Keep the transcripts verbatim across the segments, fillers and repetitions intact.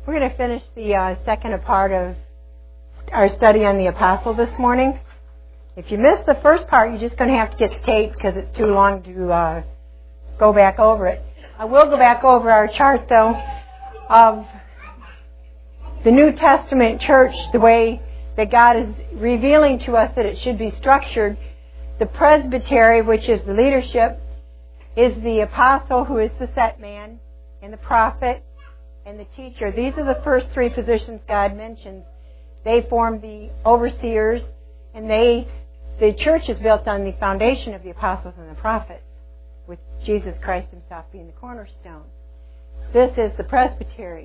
We're going to finish the uh, second part of our study on the apostle this morning. If you missed the first part, you're just going to have to get the tape because it's too long to uh, go back over it. I will go back over our chart, though, of the New Testament church, the way that God is revealing to us that it should be structured. The presbytery, which is the leadership, is the apostle, who is the set man, and the prophet, and the teacher. These are the first three positions God mentions. They form the overseers, and they, the church is built on the foundation of the apostles and the prophets, with Jesus Christ himself being the cornerstone. This is the presbytery.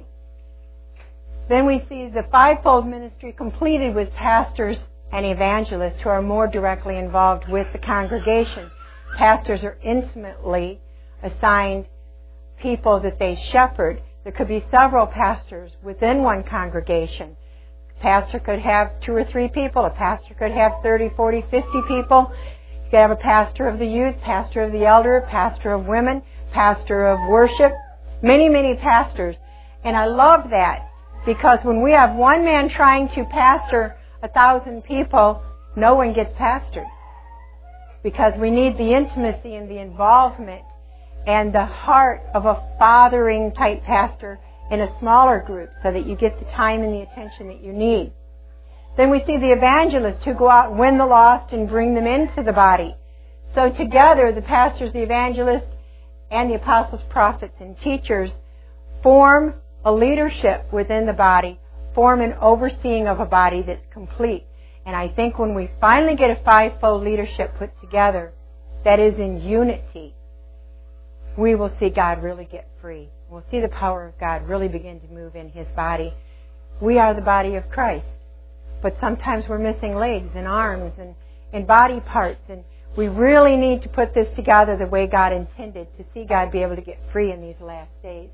Then we see the fivefold ministry completed with pastors and evangelists who are more directly involved with the congregation. Pastors are intimately assigned people that they shepherd. There could be several pastors within one congregation. A pastor could have two or three people. A pastor could have thirty, forty, fifty people. You could have a pastor of the youth, pastor of the elder, pastor of women, pastor of worship. Many, many pastors. And I love that, because when we have one man trying to pastor a thousand people, no one gets pastored. Because we need the intimacy and the involvement and the heart of a fathering type pastor in a smaller group, so that you get the time and the attention that you need. Then we see the evangelists who go out and win the lost and bring them into the body. So together, the pastors, the evangelists, and the apostles, prophets, and teachers form a leadership within the body, form an overseeing of a body that's complete. And I think when we finally get a fivefold leadership put together that is in unity, we will see God really get free. We'll see the power of God really begin to move in his body. We are the body of Christ. But sometimes we're missing legs and arms and, and body parts. And we really need to put this together the way God intended to see God be able to get free in these last days.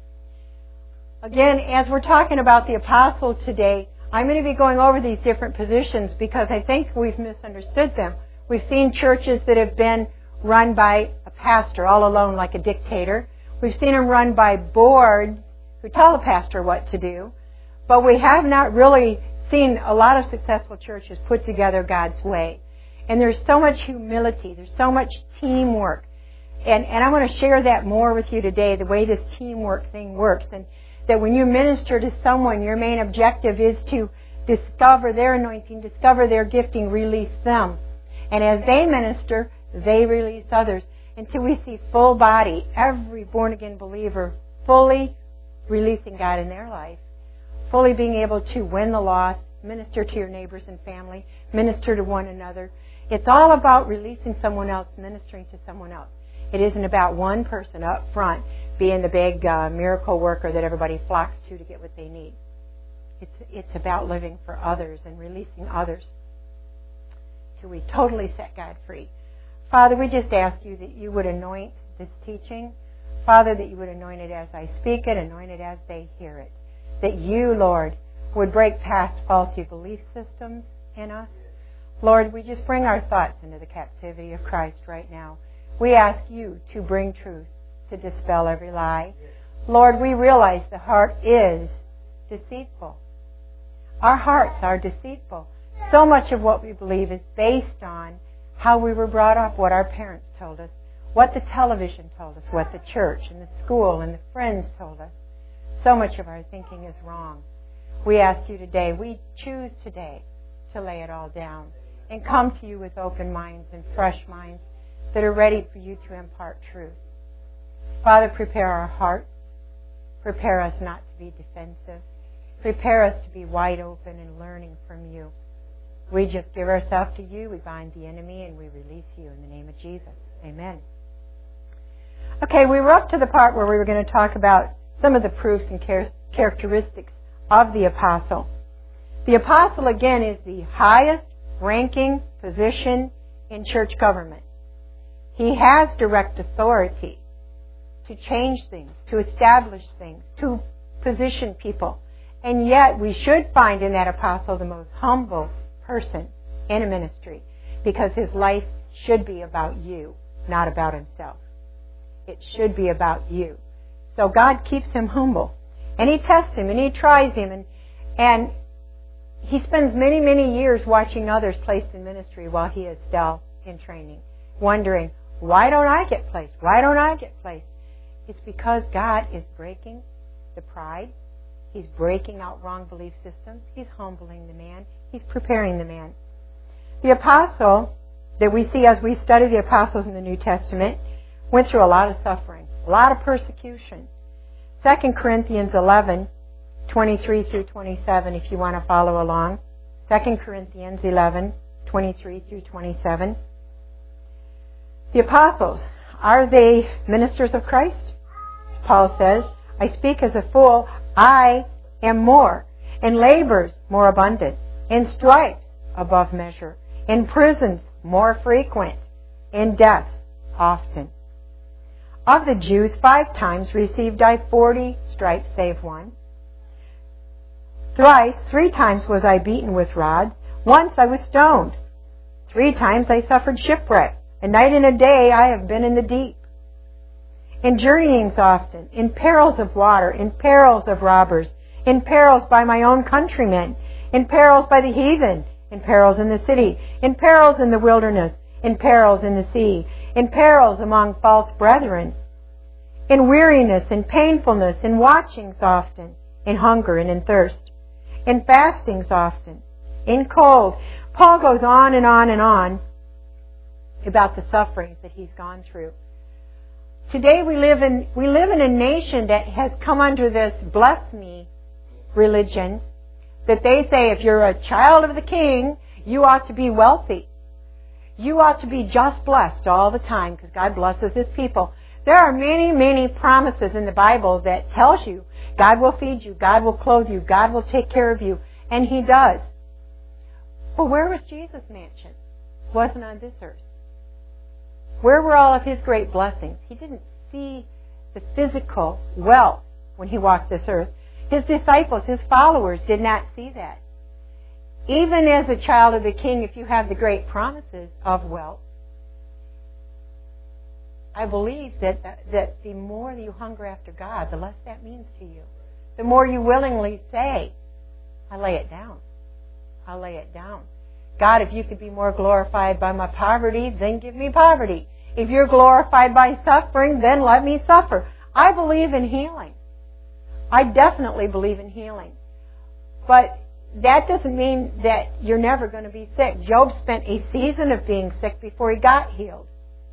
Again, as we're talking about the apostle today, I'm going to be going over these different positions because I think we've misunderstood them. We've seen churches that have been run by a pastor all alone like a dictator. We've seen them run by boards who tell the pastor what to do. But we have not really seen a lot of successful churches put together God's way. And there's so much humility. There's so much teamwork. And, and I want to share that more with you today, the way this teamwork thing works. And that when you minister to someone, your main objective is to discover their anointing, discover their gifting, release them. And as they minister, they release others until we see full body, every born-again believer fully releasing God in their life, fully being able to win the lost, minister to your neighbors and family, minister to one another. It's all about releasing someone else, ministering to someone else. It isn't about one person up front being the big uh, miracle worker that everybody flocks to to get what they need. It's, it's about living for others and releasing others till we totally set God free. Father, we just ask you that you would anoint this teaching. Father, that you would anoint it as I speak it, anoint it as they hear it. That you, Lord, would break past faulty belief systems in us. Lord, we just bring our thoughts into the captivity of Christ right now. We ask you to bring truth, to dispel every lie. Lord, we realize the heart is deceitful. Our hearts are deceitful. So much of what we believe is based on how we were brought up, what our parents told us, what the television told us, what the church and the school and the friends told us. So much of our thinking is wrong. We ask you today, we choose today to lay it all down and come to you with open minds and fresh minds that are ready for you to impart truth. Father, prepare our hearts. Prepare us not to be defensive. Prepare us to be wide open and learning from you. We just give ourselves to you. We bind the enemy and we release you in the name of Jesus. Amen. Okay, we were up to the part where we were going to talk about some of the proofs and char- characteristics of the apostle. The apostle, again, is the highest ranking position in church government. He has direct authority to change things, to establish things, to position people. And yet we should find in that apostle the most humble person in a ministry, because his life should be about you, not about himself. It should be about you. So God keeps him humble. And he tests him and he tries him. And, and he spends many, many years watching others placed in ministry while he is still in training, wondering, why don't I get placed? Why don't I get placed? It's because God is breaking the pride. He's breaking out wrong belief systems. He's humbling the man. He's preparing the man. The apostle that we see as we study the apostles in the New Testament went through a lot of suffering, a lot of persecution. Second Corinthians eleven, twenty-three through twenty-seven, if you want to follow along. Second Corinthians eleven, twenty-three through twenty-seven. The apostles, are they ministers of Christ? Paul says, I speak as a fool, I am more, in labors more abundant, in stripes above measure, in prisons more frequent, in deaths often. Of the Jews, five times received I forty stripes save one. Thrice, three times was I beaten with rods. Once I was stoned. Three times I suffered shipwreck. A night and a day I have been in the deep. In journeyings often, in perils of water, in perils of robbers, in perils by my own countrymen, in perils by the heathen, in perils in the city, in perils in the wilderness, in perils in the sea, in perils among false brethren, in weariness, in painfulness, in watchings often, in hunger and in thirst, in fastings often, in cold. Paul goes on and on and on about the sufferings that he's gone through. Today we live in we live in a nation that has come under this bless me religion, that they say if you're a child of the king, you ought to be wealthy. You ought to be just blessed all the time because God blesses His people. There are many, many promises in the Bible that tells you God will feed you, God will clothe you, God will take care of you, and He does. But where was Jesus' mansion? It wasn't on this earth. Where were all of His great blessings? He didn't see the physical wealth when He walked this earth. His disciples, His followers, did not see that. Even as a child of the King, if you have the great promises of wealth, I believe that, that the more you hunger after God, the less that means to you. The more you willingly say, I lay it down. I lay it down. God, if you could be more glorified by my poverty, then give me poverty. If you're glorified by suffering, then let me suffer. I believe in healing. I definitely believe in healing. But that doesn't mean that you're never going to be sick. Job spent a season of being sick before he got healed.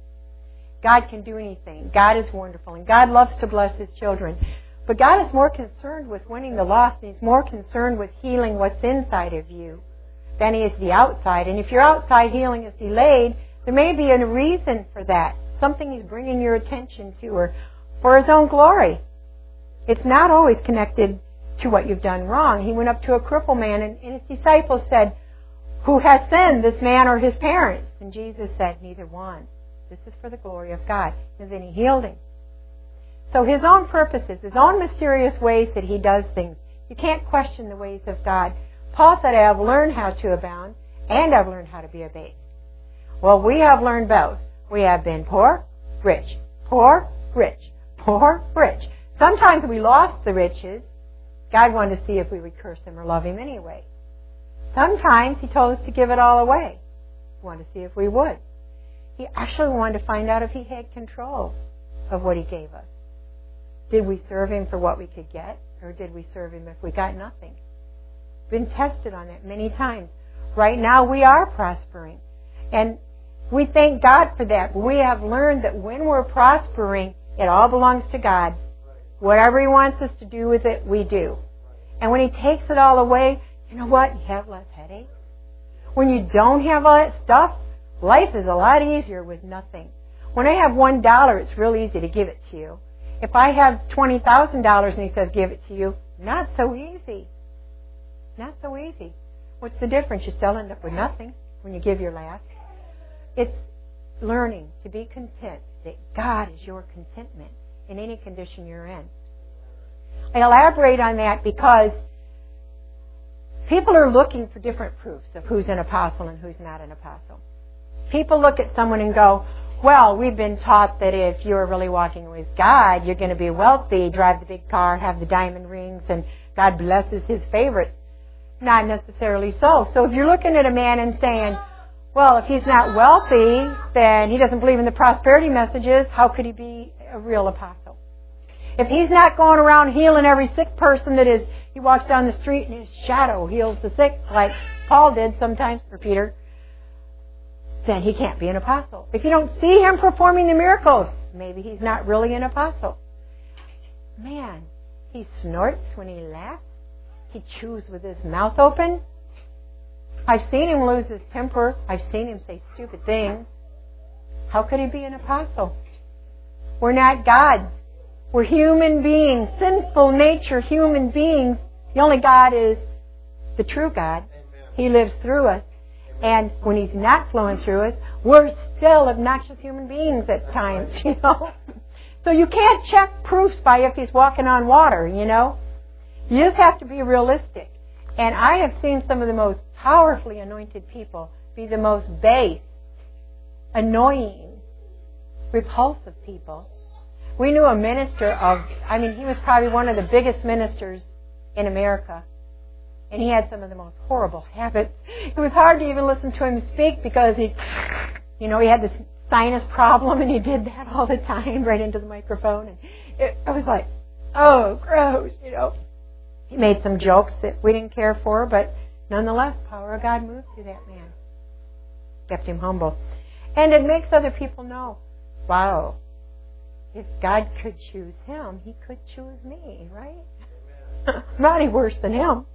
God can do anything. God is wonderful, and God loves to bless His children. But God is more concerned with winning the lost, and He's more concerned with healing what's inside of you than He is the outside. And if your outside healing is delayed, there may be a reason for that. Something He's bringing your attention to, or for His own glory. It's not always connected to what you've done wrong. He went up to a crippled man, and, and His disciples said, who has sinned, this man or his parents? And Jesus said, neither one. This is for the glory of God. And then He healed him. So His own purposes, His own mysterious ways that He does things. You can't question the ways of God. Paul said, I have learned how to abound, and I've learned how to be abased. Well, we have learned both. We have been poor, rich, poor, rich, poor, rich. Sometimes we lost the riches. God wanted to see if we would curse Him or love Him anyway. Sometimes He told us to give it all away. He wanted to see if we would. He actually wanted to find out if He had control of what He gave us. Did we serve Him for what we could get, or did we serve Him if we got nothing? Been tested on that many times. Right now we are prospering. And we thank God for that. But we have learned that when we're prospering, it all belongs to God. Whatever He wants us to do with it, we do. And when He takes it all away, you know what? You have less headache. When you don't have all that stuff, life is a lot easier with nothing. When I have one dollar, it's real easy to give it to you. If I have twenty thousand dollars and He says, give it to you, not so easy. Not so easy. What's the difference? You still end up with nothing when you give your last. It's learning to be content that God is your contentment in any condition you're in. I elaborate on that because people are looking for different proofs of who's an apostle and who's not an apostle. People look at someone and go, well, we've been taught that if you're really walking with God, you're going to be wealthy, drive the big car, have the diamond rings, and God blesses his favorites. Not necessarily so. So if you're looking at a man and saying, well, if he's not wealthy, then he doesn't believe in the prosperity messages, how could he be a real apostle? If he's not going around healing every sick person that is, he walks down the street and his shadow heals the sick, like Paul did sometimes, or Peter, then he can't be an apostle. If you don't see him performing the miracles, maybe he's not really an apostle. Man, he snorts when he laughs. He chews with his mouth open. I've seen him lose his temper. I've seen him say stupid things. How could he be an apostle? We're not gods. We're human beings, sinful nature human beings. The only God is the true God. He lives through us. And when he's not flowing through us, we're still obnoxious human beings at times, you know. So you can't check proofs by if he's walking on water, you know. You just have to be realistic. And I have seen some of the most powerfully anointed people be the most base, annoying, repulsive people. We knew a minister of, I mean, he was probably one of the biggest ministers in America. And he had some of the most horrible habits. It was hard to even listen to him speak because he, you know, he had this sinus problem and he did that all the time right into the microphone. And it, it was like, oh, gross, you know. He made some jokes that we didn't care for, but nonetheless, power of God moved through that man. Kept him humble. And it makes other people know, wow, if God could choose him, he could choose me, right? I'm not any worse than him.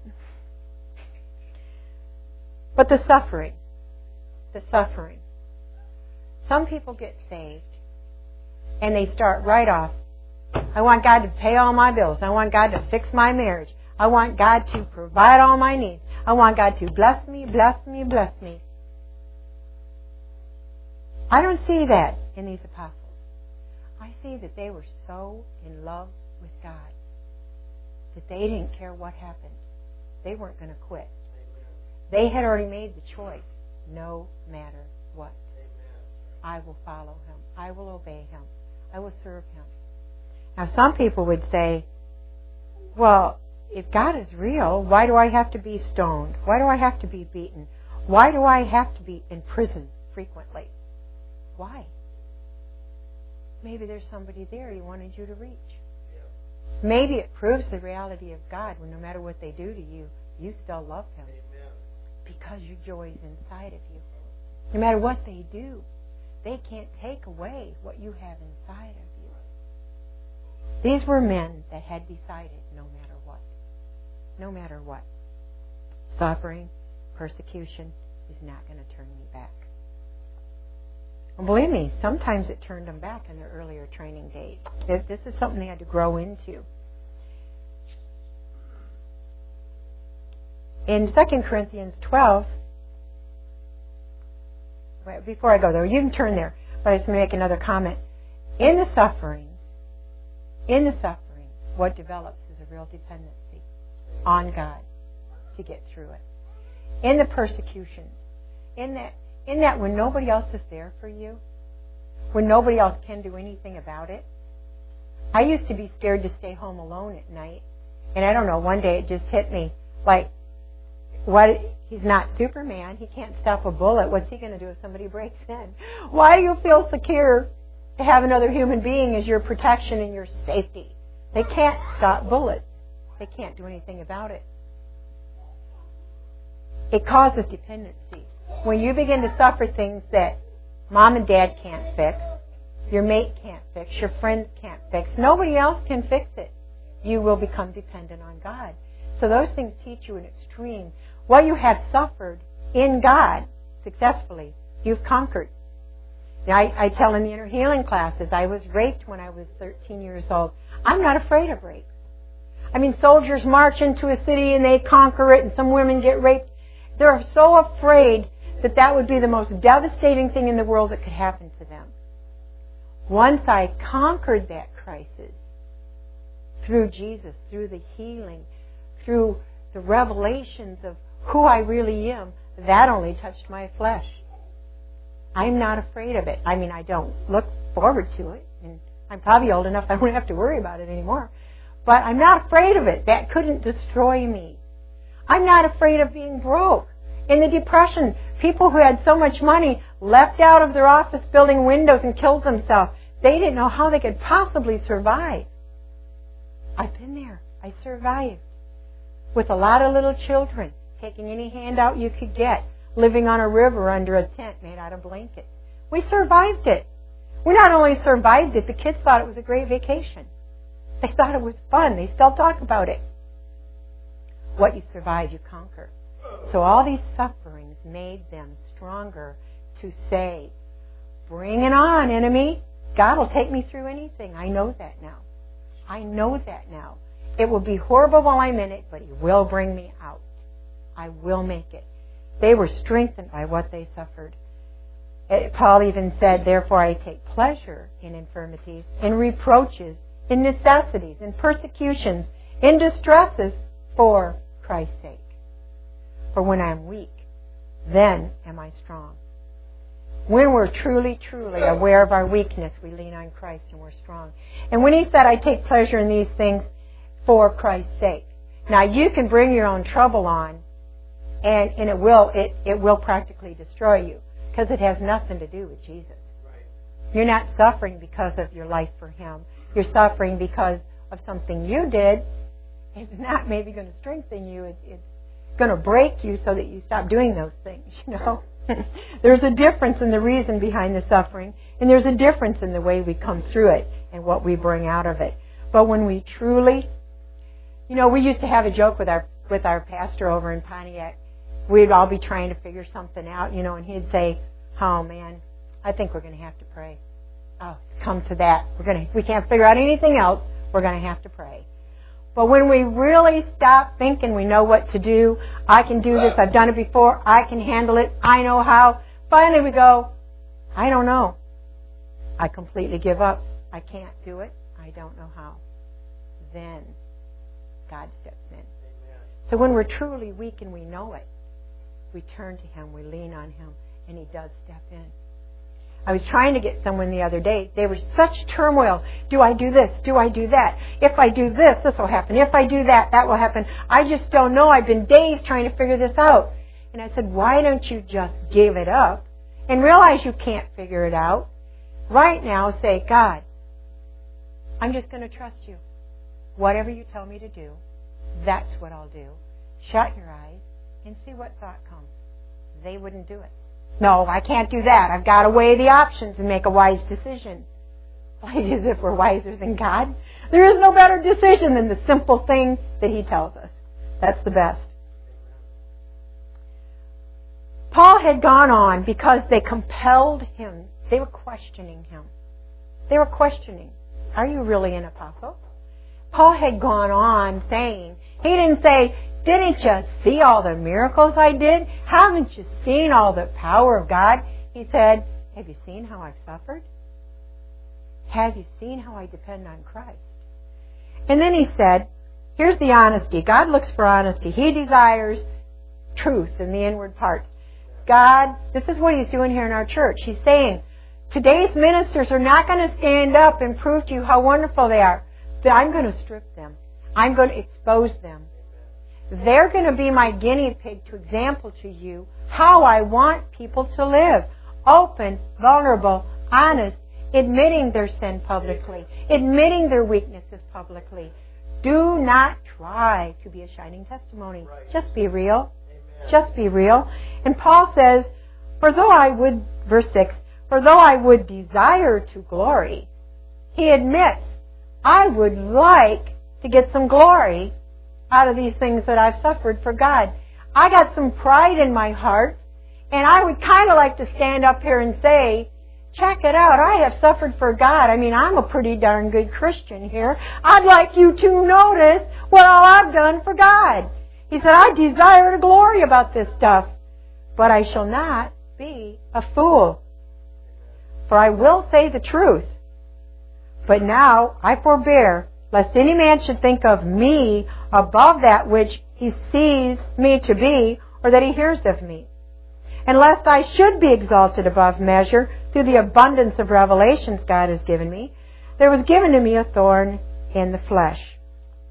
But the suffering, the suffering. Some people get saved and they start right off, I want God to pay all my bills. I want God to fix my marriage. I want God to provide all my needs. I want God to bless me, bless me, bless me. I don't see that in these apostles. I see that they were so in love with God that they didn't care what happened. They weren't going to quit. They had already made the choice, no matter what. I will follow him. I will obey him. I will serve him. Now, some people would say, well, if God is real, why do I have to be stoned? Why do I have to be beaten? Why do I have to be in prison frequently? Why? Maybe there's somebody there he wanted you to reach. Maybe it proves the reality of God when no matter what they do to you, you still love him. Because your joy is inside of you. No matter what they do, they can't take away what you have inside of you. These were men that had decided no matter what. No matter what. Suffering, persecution is not going to turn me back. And believe me, sometimes it turned them back in their earlier training days. This is something they had to grow into. In Second Corinthians twelve, before I go there, you can turn there, but I just make another comment. In the sufferings, in the suffering, what develops is a real dependency on God to get through it. In the persecution, in that, in that when nobody else is there for you, when nobody else can do anything about it. I used to be scared to stay home alone at night, and I don't know, one day it just hit me like, what? He's not Superman. He can't stop a bullet. What's he going to do if somebody breaks in? Why do you feel secure to have another human being as your protection and your safety? They can't stop bullets. They can't do anything about it. It causes dependency. When you begin to suffer things that mom and dad can't fix, your mate can't fix, your friends can't fix, nobody else can fix it, you will become dependent on God. So those things teach you an extreme. What you have suffered in God successfully, you've conquered. Now, I, I tell in the inner healing classes, I was raped when I was thirteen years old. I'm not afraid of rape. I mean, soldiers march into a city and they conquer it, and some women get raped. They're so afraid that that would be the most devastating thing in the world that could happen to them. Once I conquered that crisis through Jesus, through the healing, through the revelations of who I really am, that only touched my flesh. I'm not afraid of it. I mean, I don't look forward to it. And I'm probably old enough I don't have to worry about it anymore. But I'm not afraid of it. That couldn't destroy me. I'm not afraid of being broke. In the Depression, people who had so much money left out of their office building windows and killed themselves. They didn't know how they could possibly survive. I've been there. I survived. With a lot of little children, taking any handout you could get, living on a river under a tent made out of blankets. We survived it. We not only survived it, the kids thought it was a great vacation. They thought it was fun. They still talk about it. What you survive, you conquer. So all these sufferings made them stronger to say, bring it on, enemy. God will take me through anything. I know that now. I know that now. It will be horrible while I'm in it, but He will bring me out. I will make it. They were strengthened by what they suffered. Paul even said, therefore I take pleasure in infirmities, in reproaches, in necessities, in persecutions, in distresses, for Christ's sake. For when I am weak, then am I strong. When we're truly, truly aware of our weakness, we lean on Christ and we're strong. And when he said, I take pleasure in these things for Christ's sake. Now you can bring your own trouble on, and, and it will it, it will practically destroy you, because it has nothing to do with Jesus. Right. You're not suffering because of your life for Him. You're suffering because of something you did. It's not maybe going to strengthen you. It, it's going to break you so that you stop doing those things, you know. There's a difference in the reason behind the suffering, and there's a difference in the way we come through it and what we bring out of it. But when we truly, you know, we used to have a joke with our with our pastor over in Pontiac. We'd all be trying to figure something out, you know, and he'd say, "Oh man, I think we're going to have to pray. Oh, it's come to that. We're going to we can't figure out anything else. We're going to have to pray." But when we really stop thinking we know what to do, I can do this, I've done it before, I can handle it, I know how, finally we go, I don't know. I completely give up. I can't do it. I don't know how. Then God steps in. So when we're truly weak and we know it, we turn to Him, we lean on Him, and He does step in. I was trying to get someone the other day. They were such turmoil. Do I do this? Do I do that? If I do this, this will happen. If I do that, that will happen. I just don't know. I've been days trying to figure this out. And I said, why don't you just give it up and realize you can't figure it out? Right now, say, God, I'm just going to trust you. Whatever you tell me to do, that's what I'll do. Shut your eyes and see what thought comes. They wouldn't do it. No, I can't do that. I've got to weigh the options and make a wise decision. Like as if we're wiser than God. There is no better decision than the simple thing that He tells us. That's the best. Paul had gone on because they compelled him. They were questioning him. They were questioning, are you really an apostle? Paul had gone on saying, he didn't say, didn't you see all the miracles I did? Haven't you seen all the power of God? He said, have you seen how I've suffered? Have you seen how I depend on Christ? And then he said, here's the honesty. God looks for honesty. He desires truth in the inward parts. God, this is what He's doing here in our church. He's saying, today's ministers are not going to stand up and prove to you how wonderful they are. I'm going to strip them. I'm going to expose them. They're going to be my guinea pig to example to you how I want people to live. Open, vulnerable, honest, admitting their sin publicly, admitting their weaknesses publicly. Do not try to be a shining testimony. Just be real. Just be real. And Paul says, for though I would, verse six, for though I would desire to glory, he admits, I would like to get some glory out of these things that I've suffered for God. I got some pride in my heart, and I would kind of like to stand up here and say, check it out, I have suffered for God. I mean, I'm a pretty darn good Christian here. I'd like you to notice what all I've done for God. He said, I desire to glory about this stuff, but I shall not be a fool. For I will say the truth. But now I forbear, lest any man should think of me above that which he sees me to be, or that he hears of me. And lest I should be exalted above measure through the abundance of revelations God has given me, there was given to me a thorn in the flesh,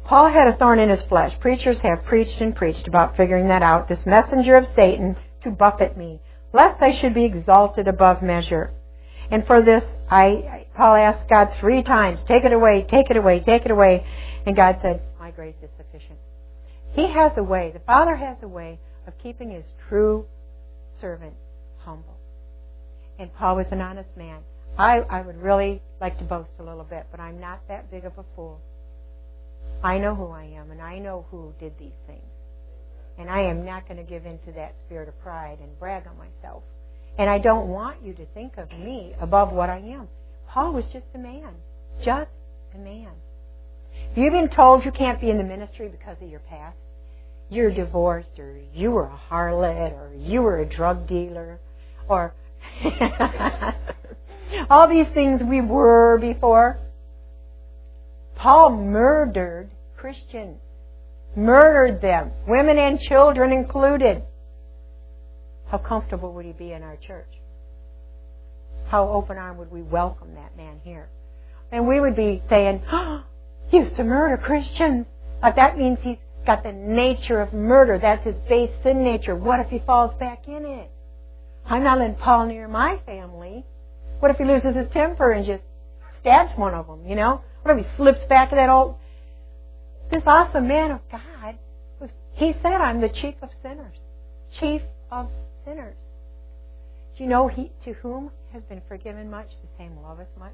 Paul had a thorn in his flesh. Preachers have preached and preached about figuring that out. This messenger of Satan to buffet me, lest I should be exalted above measure. And for this, I Paul asked God three times, take it away, take it away, take it away. And God said, my grace is sufficient. He has a way, the Father has a way of keeping His true servant humble. And Paul was an honest man. I, I would really like to boast a little bit, but I'm not that big of a fool. I know who I am, and I know who did these things. And I am not going to give in to that spirit of pride and brag on myself. And I don't want you to think of me above what I am. Paul was just a man. Just a man. If you've been told you can't be in the ministry because of your past, you're divorced, or you were a harlot, or you were a drug dealer, or all these things we were before. Paul murdered Christians. Murdered them. Women and children included. How comfortable would he be in our church? How open-armed would we welcome that man here? And we would be saying, oh, he used to murder Christians. Uh, that means he's got the nature of murder. That's his base sin nature. What if he falls back in it? I'm not letting Paul near my family. What if he loses his temper and just stabs one of them, you know? What if he slips back to that old... This awesome man of God, was, he said, I'm the chief of sinners. Chief of sinners. Do you know he, to whom has been forgiven much, the same loveth much?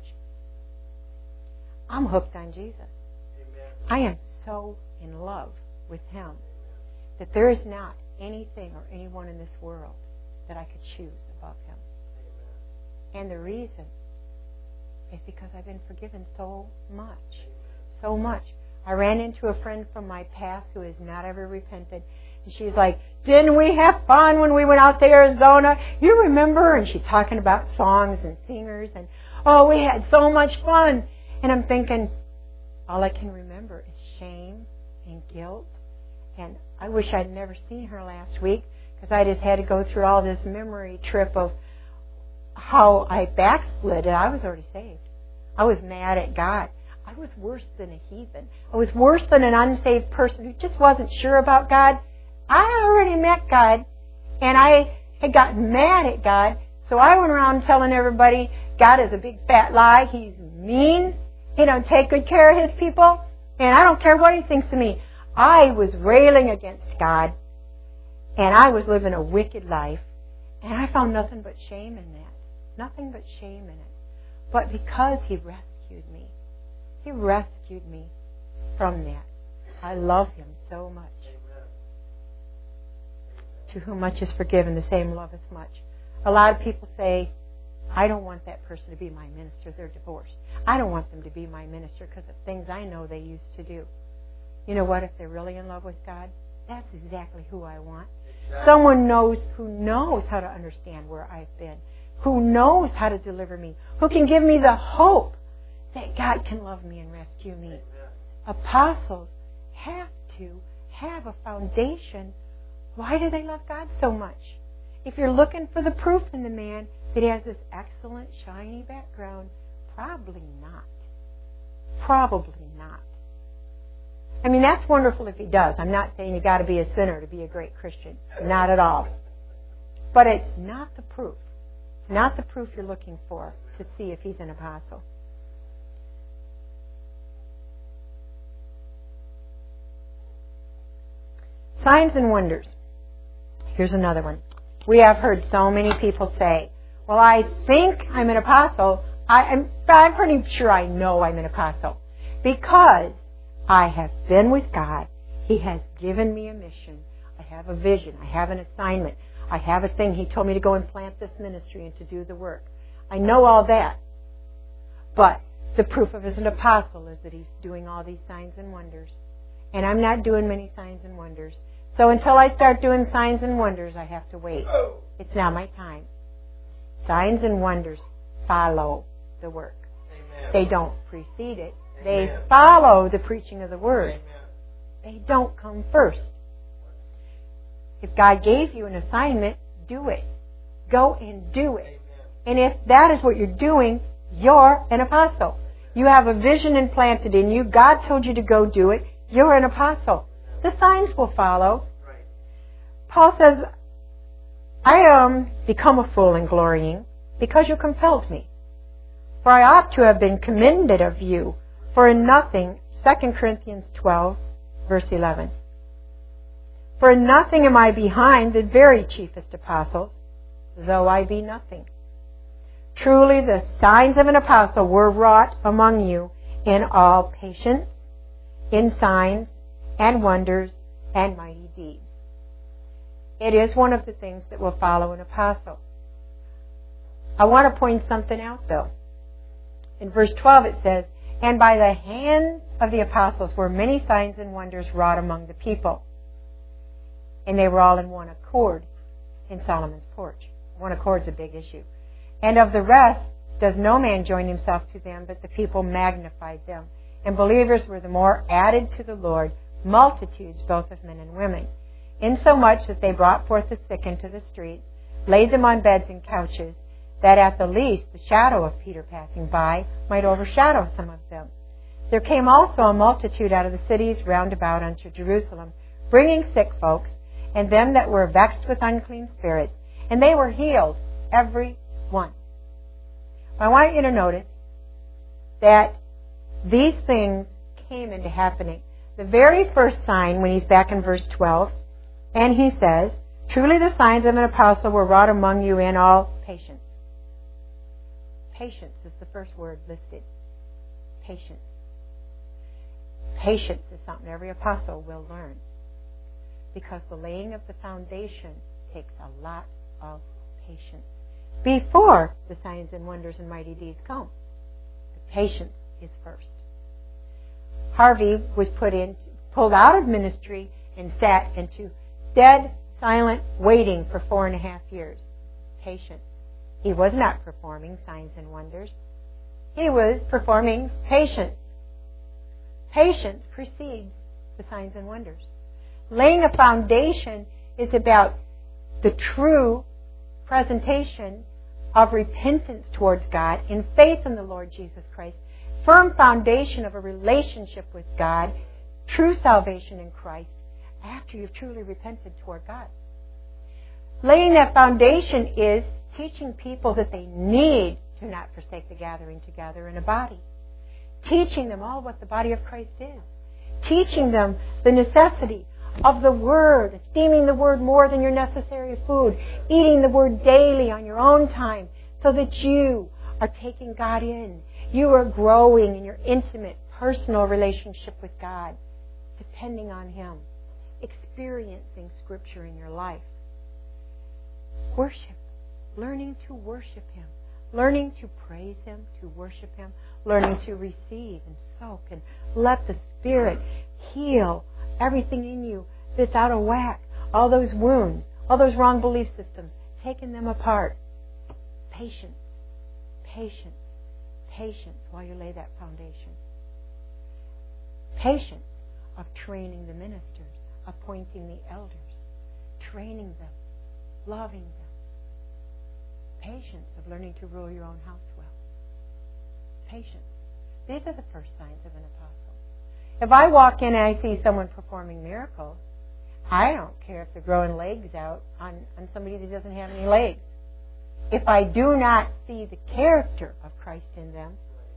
I'm hooked on Jesus. Amen. I am so in love with Him that there is not anything or anyone in this world that I could choose above Him. Amen. And the reason is because I've been forgiven so much. Amen. So much. I ran into a friend from my past who has not ever repented. And she's like, didn't we have fun when we went out to Arizona? You remember? And she's talking about songs and singers. And, oh, we had so much fun. And I'm thinking, all I can remember is shame and guilt. And I wish I'd never seen her last week, because I just had to go through all this memory trip of how I backslid. And I was already saved. I was mad at God. I was worse than a heathen. I was worse than an unsaved person who just wasn't sure about God. I already met God, and I had gotten mad at God, so I went around telling everybody God is a big fat lie. He's mean. He don't take good care of His people, and I don't care what He thinks of me. I was railing against God, and I was living a wicked life, and I found nothing but shame in that. Nothing but shame in it. But because He rescued me, He rescued me from that. I love Him so much. Amen. To whom much is forgiven, the same loveth much. A lot of people say, I don't want that person to be my minister. They're divorced. I don't want them to be my minister because of things I know they used to do. You know what? If they're really in love with God, that's exactly who I want. Exactly. Someone knows who knows how to understand where I've been, who knows how to deliver me, who can give me the hope that God can love me and rescue me. Amen. Apostles have to have a foundation. Why do they love God so much? If you're looking for the proof in the man that he has this excellent, shiny background, probably not. Probably not. I mean, that's wonderful if he does. I'm not saying you got to be a sinner to be a great Christian. Not at all. But it's not the proof. It's not the proof you're looking for to see if he's an apostle. Signs and wonders. Here's another one. We have heard so many people say, well, I think I'm an apostle. I, I'm, I'm pretty sure I know I'm an apostle because I have been with God. He has given me a mission. I have a vision. I have an assignment. I have a thing. He told me to go and plant this ministry and to do the work. I know all that. But the proof of as an apostle is that he's doing all these signs and wonders. And I'm not doing many signs and wonders. So until I start doing signs and wonders, I have to wait. It's not my time. Signs and wonders follow the work. Amen. They don't precede it. Amen. They follow the preaching of the Word. Amen. They don't come first. If God gave you an assignment, do it. Go and do it. Amen. And if that is what you're doing, you're an apostle. You have a vision implanted in you. God told you to go do it. You're an apostle. The signs will follow. Paul says, I am become a fool in glorying because you compelled me. For I ought to have been commended of you, for in nothing, Second Corinthians twelve, verse eleven. For in nothing am I behind the very chiefest apostles, though I be nothing. Truly the signs of an apostle were wrought among you in all patience, in signs and wonders and mighty deeds. It is one of the things that will follow an apostle. I want to point something out, though. In verse twelve it says, and by the hands of the apostles were many signs and wonders wrought among the people. And they were all in one accord in Solomon's porch. One accord's a big issue. And of the rest does no man join himself to them, but the people magnified them. And believers were the more added to the Lord, multitudes both of men and women, insomuch that they brought forth the sick into the streets, laid them on beds and couches, that at the least the shadow of Peter passing by might overshadow some of them. There came also a multitude out of the cities round about unto Jerusalem, bringing sick folks, and them that were vexed with unclean spirits, and they were healed, every one. I want you to notice that these things came into happening. The very first sign, when he's back in verse twelve, and he says, truly the signs of an apostle were wrought among you in all patience. Patience is the first word listed. Patience. Patience is something every apostle will learn, because the laying of the foundation takes a lot of patience before the signs and wonders and mighty deeds come. The patience is first. Harvey was put in, pulled out of ministry and sat into dead, silent waiting for four and a half years. Patience. He was not performing signs and wonders. He was performing patience. Patience precedes the signs and wonders. Laying a foundation is about the true presentation of repentance towards God in faith in the Lord Jesus Christ, firm foundation of a relationship with God, true salvation in Christ, after you've truly repented toward God. Laying that foundation is teaching people that they need to not forsake the gathering together in a body. Teaching them all what the body of Christ is. Teaching them the necessity of the Word, esteeming the Word more than your necessary food, eating the Word daily on your own time, so that you are taking God in. You are growing in your intimate, personal relationship with God, depending on Him, experiencing Scripture in your life. Worship, learning to worship Him, learning to praise Him, to worship Him, learning to receive and soak and let the Spirit heal everything in you that's out of whack, all those wounds, all those wrong belief systems, taking them apart. Patience, patience, patience while you lay that foundation. Patience of training the ministers, appointing the elders, training them, loving them. Patience of learning to rule your own house well. Patience. These are the first signs of an apostle. If I walk in and I see someone performing miracles, I don't care if they're growing legs out on, on somebody that doesn't have any legs. If I do not see the character of Christ in them,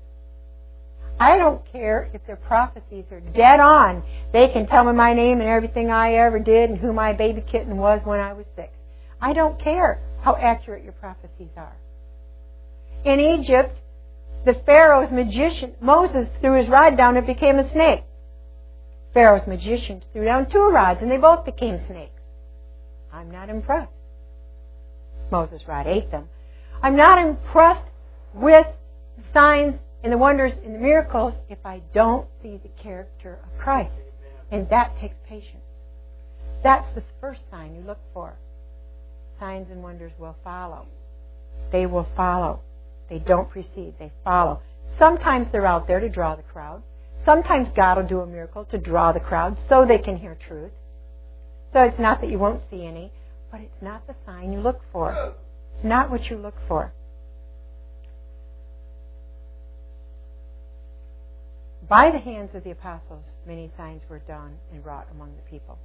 I don't care if their prophecies are dead on. They can tell me my name and everything I ever did and who my baby kitten was when I was six. I don't care how accurate your prophecies are. In Egypt, the Pharaoh's magician, Moses threw his rod down and it became a snake. Pharaoh's magicians threw down two rods and they both became snakes. I'm not impressed. Moses' rod ate them. I'm not impressed with the signs and the wonders and the miracles if I don't see the character of Christ. And that takes patience. That's the first sign you look for. Signs and wonders will follow. They will follow. They don't precede, they follow. Sometimes they're out there to draw the crowd. Sometimes God will do a miracle to draw the crowd so they can hear truth. So it's not that you won't see any, but it's not the sign you look for. It's not what you look for. by the hands of the apostles, many signs were done and wrought among the people.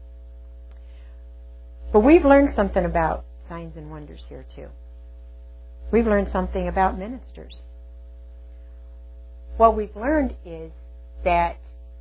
But we've learned something about signs and wonders here too. We've learned something about ministers. What we've learned is that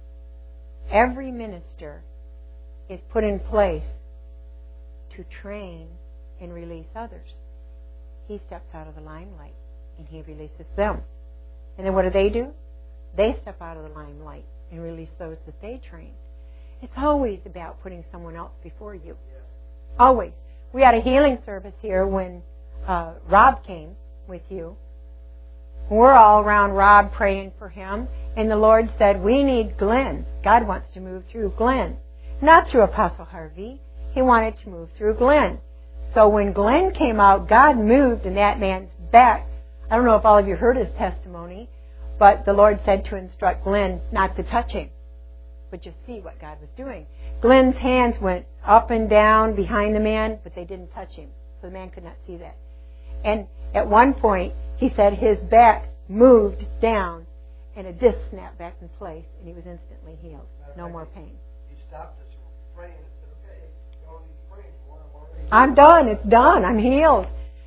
every minister is put in place to train and release others. He steps out of the limelight and he releases them. And then what do they do? They step out of the limelight and release those that they train. It's always about putting someone else before you. Always. We had a healing service here when uh, Rob came with you. We're all around Rob praying for him. And the Lord said, we need Glenn. God wants to move through Glenn. Not through Apostle Harvey. He wanted to move through Glenn. So when Glenn came out, God moved in that man's back. I don't know if all of you heard his testimony, but the Lord said to instruct Glenn not to touch him, but just see what God was doing. Glenn's hands went up and down behind the man, but they didn't touch him. So the man could not see that. And at one point, he said his back moved down and a disc snapped back in place, and he was instantly healed. No more pain. He stopped us from praying and said, okay, you don't need to pray anymore. I'm already healed. I'm done. It's done. I'm healed.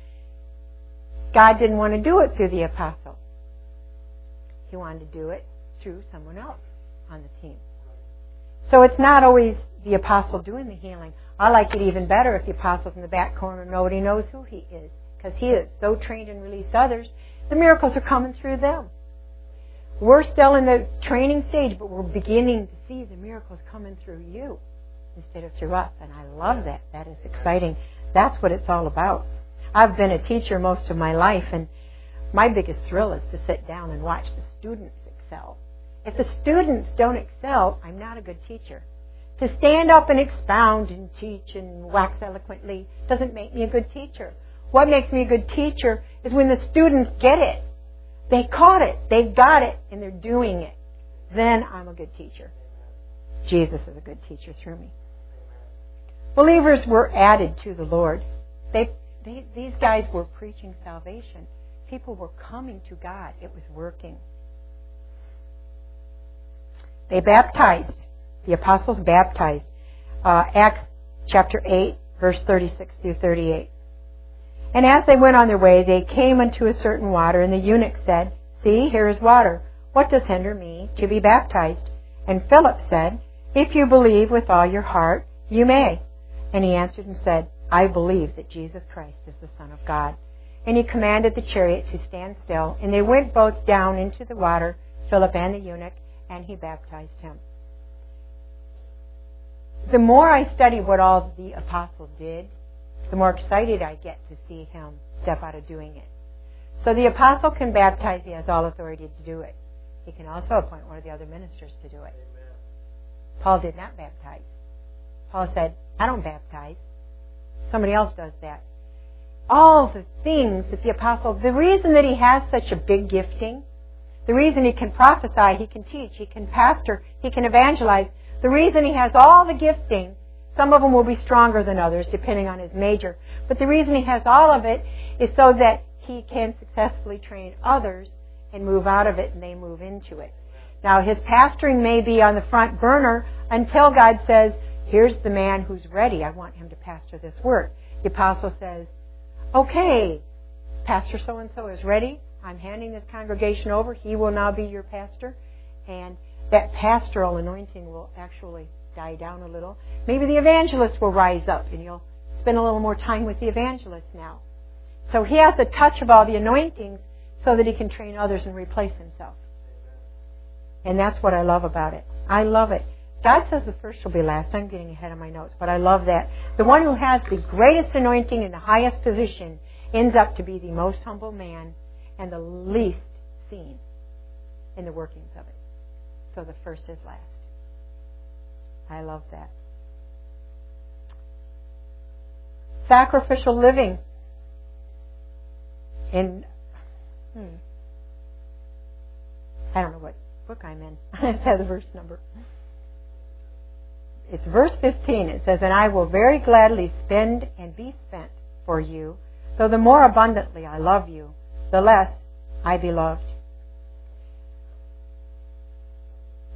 God didn't want to do it through the apostle. He wanted to do it through someone else on the team. So it's not always the apostle doing the healing. I like it even better if the apostle's in the back corner, nobody knows who he is, because he is so trained and released others. The miracles are coming through them. We're still in the training stage, but we're beginning to see the miracles coming through you instead of through us. And I love that. That is exciting. That's what it's all about. I've been a teacher most of my life, and my biggest thrill is to sit down and watch the students excel. If the students don't excel, I'm not a good teacher. To stand up and expound and teach and wax eloquently doesn't make me a good teacher. What makes me a good teacher is when the students get it. They caught it. They got it. And they're doing it. Then I'm a good teacher. Jesus is a good teacher through me. Believers were added to the Lord. They, they, these guys were preaching salvation. People were coming to God. It was working. They baptized. The apostles baptized. Uh, Acts chapter eight, verse thirty-six through thirty-eight. And as they went on their way, they came unto a certain water, and the eunuch said, see, here is water. What does hinder me to be baptized? And Philip said, if you believe with all your heart, you may. And he answered and said, I believe that Jesus Christ is the Son of God. And he commanded the chariot to stand still, and they went both down into the water, Philip and the eunuch, and he baptized him. The more I study what all the apostles did, the more excited I get to see him step out of doing it. So the apostle can baptize. He has all authority to do it. He can also appoint one of the other ministers to do it. Amen. Paul did not baptize. Paul said, I don't baptize. Somebody else does that. All the things that the apostle, the reason that he has such a big gifting, the reason he can prophesy, he can teach, he can pastor, he can evangelize, the reason he has all the gifting, some of them will be stronger than others depending on his major, but the reason he has all of it is so that he can successfully train others and move out of it and they move into it. Now his pastoring may be on the front burner until God says, here's the man who's ready. I want him to pastor this work. The apostle says, okay, Pastor so-and-so is ready. I'm handing this congregation over. He will now be your pastor. And that pastoral anointing will actually die down a little. Maybe the evangelist will rise up and you'll spend a little more time with the evangelist now. So he has the touch of all the anointings so that he can train others and replace himself. And that's what I love about it. I love it. God says the first will be last. I'm getting ahead of my notes, but I love that. The one who has the greatest anointing and the highest position ends up to be the most humble man and the least seen in the workings of it. So the first is last. I love that. Sacrificial living. In, hmm, I don't know what book I'm in. It has a verse number. It's verse fifteen. It says, and I will very gladly spend and be spent for you, though the more abundantly I love you, the less I be loved.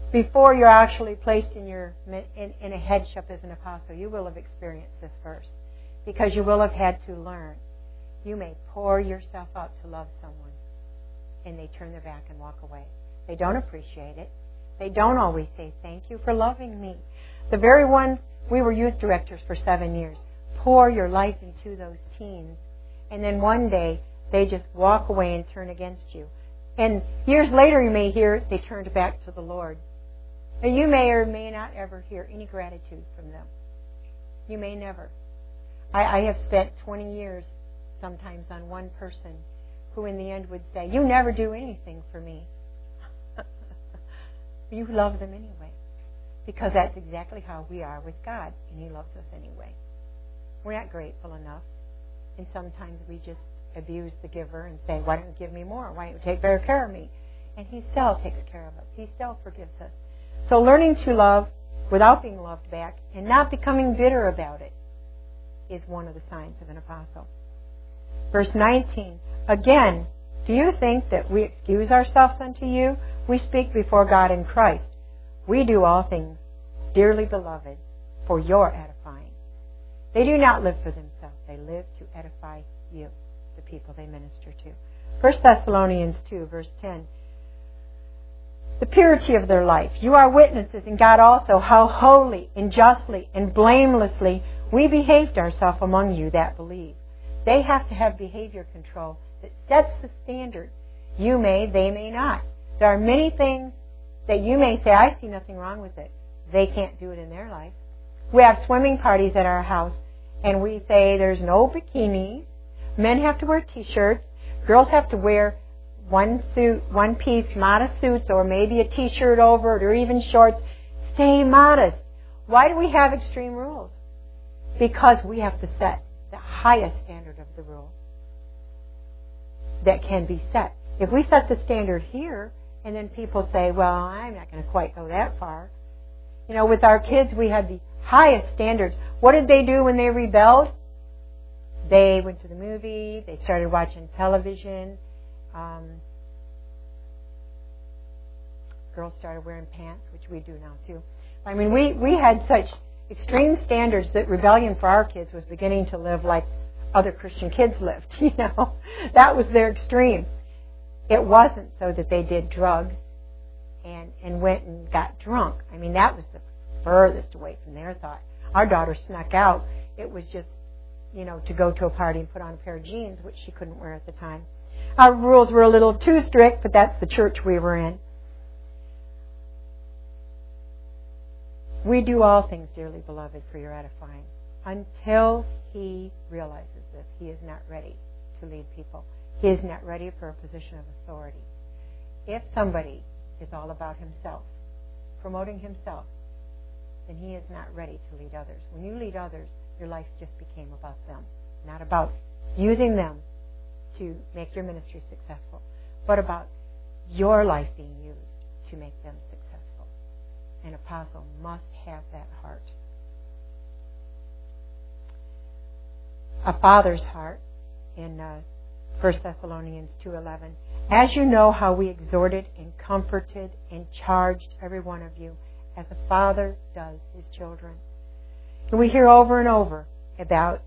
before you're actually placed in your in, in a headship as an apostle, you will have experienced this first, because you will have had to learn. You may pour yourself out to love someone, and they turn their back and walk away. They don't appreciate it. They don't always say, thank you for loving me. The very one, we were youth directors for seven years. Pour your life into those teens, and then one day they just walk away and turn against you. And years later you may hear they turned back to the Lord. And you may or may not ever hear any gratitude from them. You may never. I, I have spent twenty years sometimes on one person who in the end would say, you never do anything for me. You love them anyway. Because that's exactly how we are with God, and He loves us anyway. We're not grateful enough. And sometimes we just abuse the giver and say, why don't you give me more? Why don't you take better care of me? And He still takes care of us. He still forgives us. So learning to love without being loved back and not becoming bitter about it is one of the signs of an apostle. Verse nineteen, again, do you think that we excuse ourselves unto you? We speak before God in Christ. We do all things, dearly beloved, for your edifying. They do not live for themselves. They live to edify you, the people they minister to. First Thessalonians two, verse ten. The purity of their life. You are witnesses, and God also, how holy and justly and blamelessly we behaved ourselves among you that believe. They have to have behavior control that sets the standard. You may, they may not. There are many things that you may say, I see nothing wrong with it. They can't do it in their life. We have swimming parties at our house, and we say there's no bikinis. Men have to wear T-shirts. Girls have to wear one suit, one piece, modest suits, or maybe a T-shirt over it, or even shorts. Stay modest. Why do we have extreme rules? Because we have to set the highest standard of the rule that can be set. If we set the standard here, and then people say, well, I'm not going to quite go that far. You know, with our kids, we had the highest standards. What did they do when they rebelled? They went to the movie. They started watching television. Um, girls started wearing pants, which we do now too. I mean, we, we had such extreme standards that rebellion for our kids was beginning to live like other Christian kids lived, you know. That was their extreme. It wasn't so that they did drugs and, and went and got drunk. I mean, that was the furthest away from their thought. Our daughter snuck out. It was just, you know, to go to a party and put on a pair of jeans, which she couldn't wear at the time. Our rules were a little too strict, but that's the church we were in. We do all things, dearly beloved, for your edifying. Until he realizes this, he is not ready to lead people. He is not ready for a position of authority. If somebody is all about himself, promoting himself, then he is not ready to lead others. When you lead others, your life just became about them, not about using them to make your ministry successful, but about your life being used to make them successful. An apostle must have that heart. A father's heart in uh, First Thessalonians two eleven. As you know how we exhorted and comforted and charged every one of you, as a father does his children. And we hear over and over about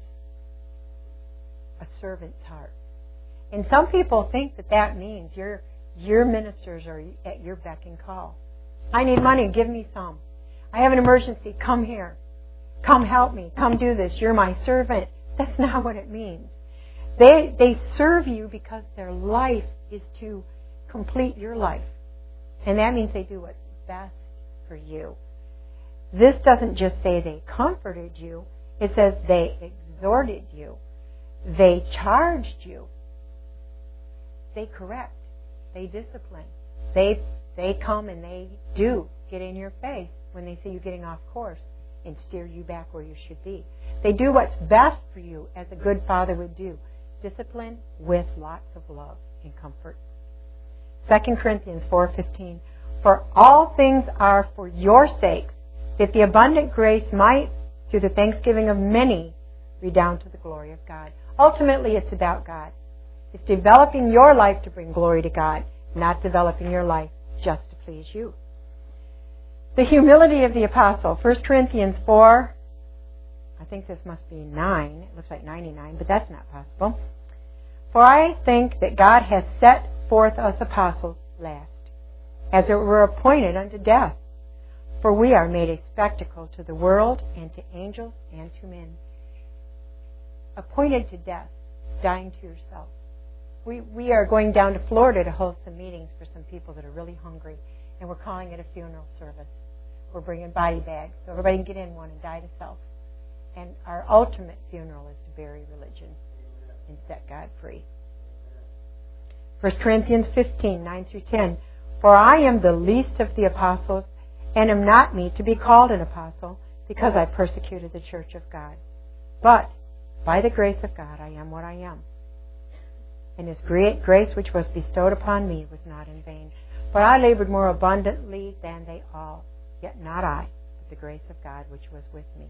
a servant's heart. And some people think that that means your your ministers are at your beck and call. I need money, give me some. I have an emergency, come here. Come help me, come do this, you're my servant. That's not what it means. They they serve you because their life is to complete your life. And that means they do what's best for you. This doesn't just say they comforted you. It says they exhorted you. They charged you. They correct. They discipline. They they come and they do get in your face when they see you getting off course and steer you back where you should be. They do what's best for you as a good father would do. Discipline with lots of love and comfort. Second Corinthians four fifteen. For all things are for your sakes, that the abundant grace might, through the thanksgiving of many, redound to the glory of God. Ultimately, it's about God. It's developing your life to bring glory to God, not developing your life just to please you. The humility of the apostle. First Corinthians four. I think this must be nine. It looks like ninety-nine, but that's not possible. For I think that God has set forth us apostles last, as it were appointed unto death. For we are made a spectacle to the world, and to angels, and to men. Appointed to death, dying to yourself. We we are going down to Florida to hold some meetings for some people that are really hungry, and we're calling it a funeral service. We're bringing body bags, so everybody can get in one and die to self. And our ultimate funeral is to bury religion and set God free. First Corinthians fifteen, nine through ten. For I am the least of the apostles, and am not meet to be called an apostle, because I persecuted the church of God. But by the grace of God I am what I am. And His great grace which was bestowed upon me was not in vain. But I labored more abundantly than they all. Yet not I, but the grace of God which was with me.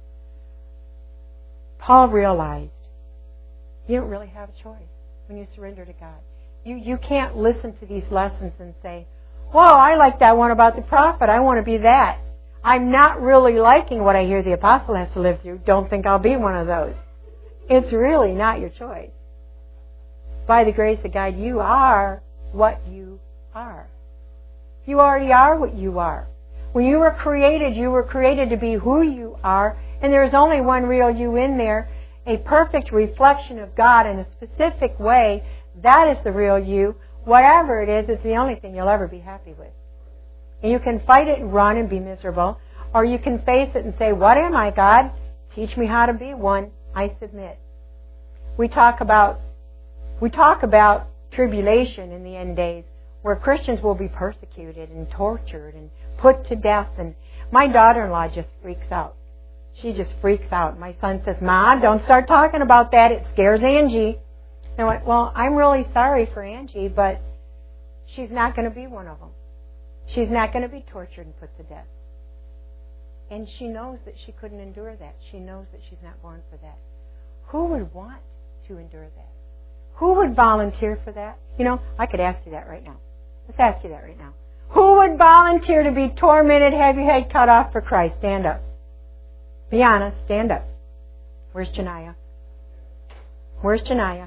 Paul realized you don't really have a choice when you surrender to God. You you can't listen to these lessons and say, whoa, I like that one about the prophet. I want to be that. I'm not really liking what I hear the apostle has to live through. Don't think I'll be one of those. It's really not your choice. By the grace of God, you are what you are. You already are what you are. When you were created, you were created to be who you are, and there's only one real you in there, a perfect reflection of God in a specific way. That is the real you. Whatever it is, it's the only thing you'll ever be happy with. And you can fight it and run and be miserable, or you can face it and say, what am I, God? Teach me how to be one. I submit. We talk about we talk about tribulation in the end days, where Christians will be persecuted and tortured and put to death. And my daughter-in-law just freaks out. She just freaks out. My son says, Ma, don't start talking about that. It scares Angie. And I went, well, I'm really sorry for Angie, but she's not going to be one of them. She's not going to be tortured and put to death. And she knows that she couldn't endure that. She knows that she's not born for that. Who would want to endure that? Who would volunteer for that? You know, I could ask you that right now. Let's ask you that right now. Who would volunteer to be tormented, have your head cut off for Christ? Stand up. Be honest. Stand up. Where's Janiyah? Where's Janiyah?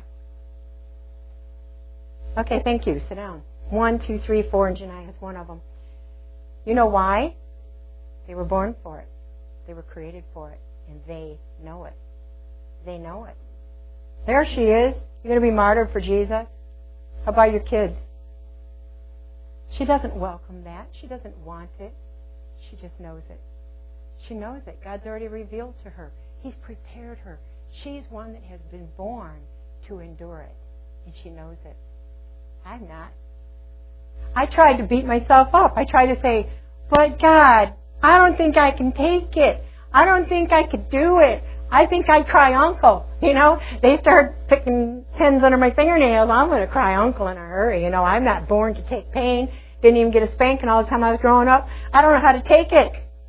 Okay, thank you. Sit down. One, two, three, four, and Janiyah is one of them. You know why? They were born for it. They were created for it. And they know it. They know it. There she is. You're going to be martyred for Jesus? How about your kids? She doesn't welcome that. She doesn't want it. She just knows it. She knows it. God's already revealed to her. He's prepared her. She's one that has been born to endure it. And she knows it. I'm not. I tried to beat myself up. I tried to say, but God, I don't think I can take it. I don't think I could do it. I think I'd cry uncle. You know, they start picking pins under my fingernails. I'm going to cry uncle in a hurry. You know, I'm not born to take pain. Didn't even get a spanking all the time I was growing up. I don't know how to take it.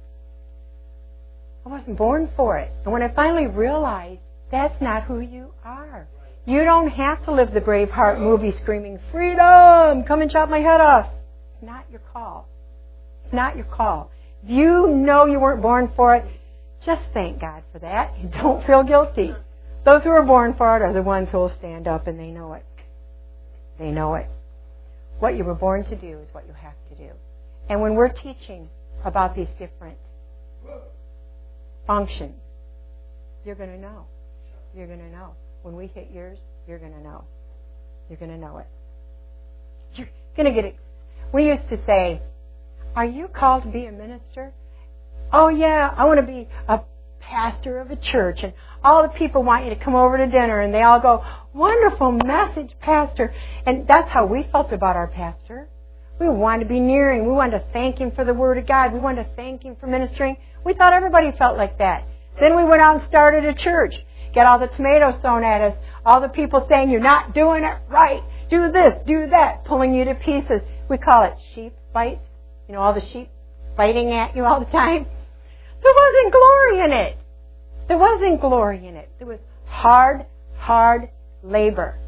I wasn't born for it. And when I finally realized that's not who you are. You don't have to live the Braveheart movie screaming, freedom, come and chop my head off. It's not your call. It's not your call. If you know you weren't born for it, just thank God for that. You don't feel guilty. Those who are born for it are the ones who will stand up, and they know it. They know it. What you were born to do is what you have to do. And when we're teaching about these different functions, you're going to know. You're going to know. When we hit yours, you're going to know. You're going to know it. You're going to get it. We used to say, are you called to be a minister? Oh, yeah, I want to be a pastor of a church. And all the people want you to come over to dinner. And they all go, wonderful message, pastor. And that's how we felt about our pastor. We wanted to be near him. We wanted to thank him for the Word of God. We wanted to thank him for ministering. We thought everybody felt like that. Then we went out and started a church. Get all the tomatoes thrown at us. All the people saying, you're not doing it right. Do this, do that. Pulling you to pieces. We call it sheep fights. You know, all the sheep fighting at you all the time. There wasn't glory in it. There wasn't glory in it. There was hard, hard labor.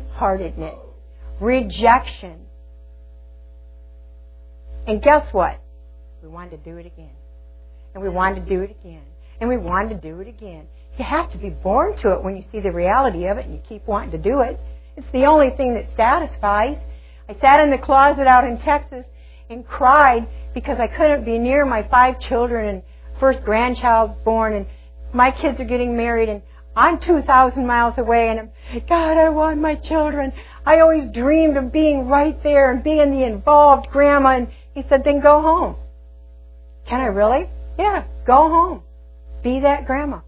Broken-heartedness. Rejection. And guess what? we wanted to do it again. And we wanted to do it again. And we wanted to do it again. You have to be born to it when you see the reality of it and you keep wanting to do it. It's the only thing that satisfies. I sat in the closet out in Texas and cried because I couldn't be near my five children and first grandchild born, and my kids are getting married, and I'm two thousand miles away, and I'm, God, I want my children. I always dreamed of being right there and being the involved grandma. And he said, then go home. Can I really? Yeah, go home. Be that grandma.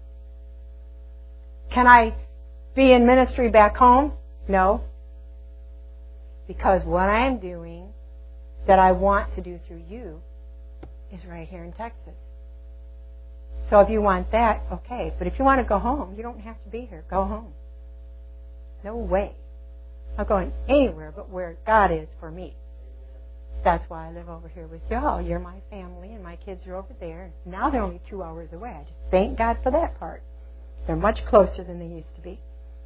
Can I be in ministry back home? No. Because what I'm doing that I want to do through you is right here in Texas. So if you want that, okay. But if you want to go home, you don't have to be here. Go home. No way. I'm going anywhere but where God is for me. That's why I live over here with y'all. You're my family, and my kids are over there. Now they're only two hours away. I just thank God for that part. They're much closer than they used to be.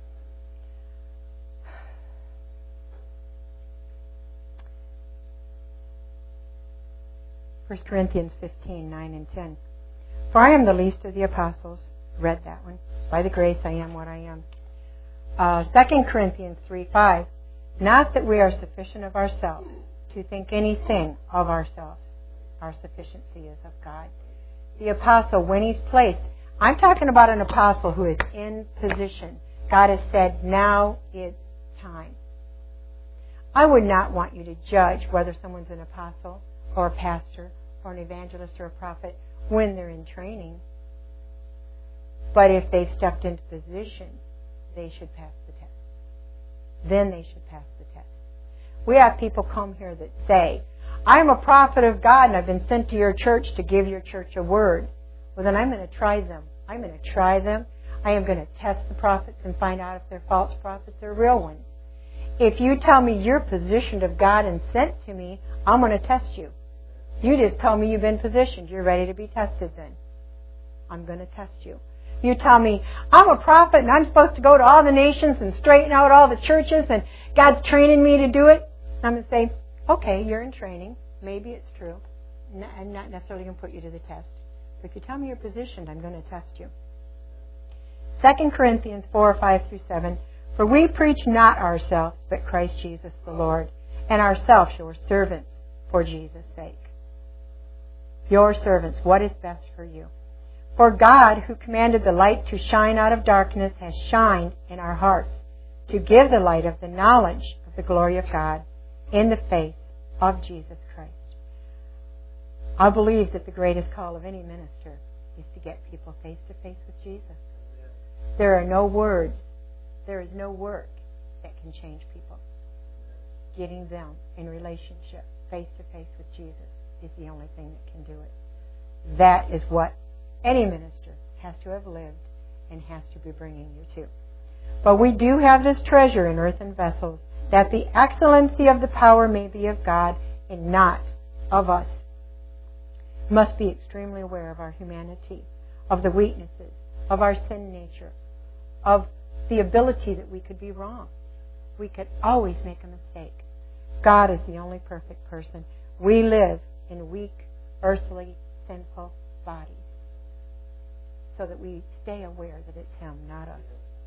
First Corinthians fifteen, nine and ten. For I am the least of the apostles. Read that one. By the grace I am what I am. Uh, Second Corinthians three, five. Not that we are sufficient of ourselves to think anything of ourselves. Our sufficiency is of God. The apostle, when he's placed, I'm talking about an apostle who is in position. God has said, now it's time. I would not want you to judge whether someone's an apostle or a pastor or an evangelist or a prophet when they're in training. But if they've stepped into position, they should pass the test. Then they should pass the test. We have people come here that say, I'm a prophet of God and I've been sent to your church to give your church a word. Well, then I'm going to try them. I'm going to try them. I am going to test the prophets and find out if they're false prophets or real ones. If you tell me you're positioned of God and sent to me, I'm going to test you. You just tell me you've been positioned. You're ready to be tested then. I'm going to test you. You tell me, I'm a prophet and I'm supposed to go to all the nations and straighten out all the churches and God's training me to do it. I'm going to say, okay, you're in training. Maybe it's true. I'm not necessarily going to put you to the test. But if you tell me you're positioned, I'm going to test you. Second Corinthians four, five through seven. For we preach not ourselves, but Christ Jesus the Lord, and ourselves your servants for Jesus' sake. Your servants, what is best for you? For God, who commanded the light to shine out of darkness, has shined in our hearts to give the light of the knowledge of the glory of God in the face of Jesus Christ. I believe that the greatest call of any minister is to get people face to face with Jesus. There are no words, there is no work that can change people. Getting them in relationship face to face with Jesus is the only thing that can do it. That is what any minister has to have lived and has to be bringing you to. But we do have this treasure in earthen vessels, that the excellency of the power may be of God and not of us. We must be extremely aware of our humanity, of the weaknesses, of our sin nature, of the ability that we could be wrong. We could always make a mistake. God is the only perfect person. We live in weak, earthly, sinful bodies, so that we stay aware that it's Him, not us.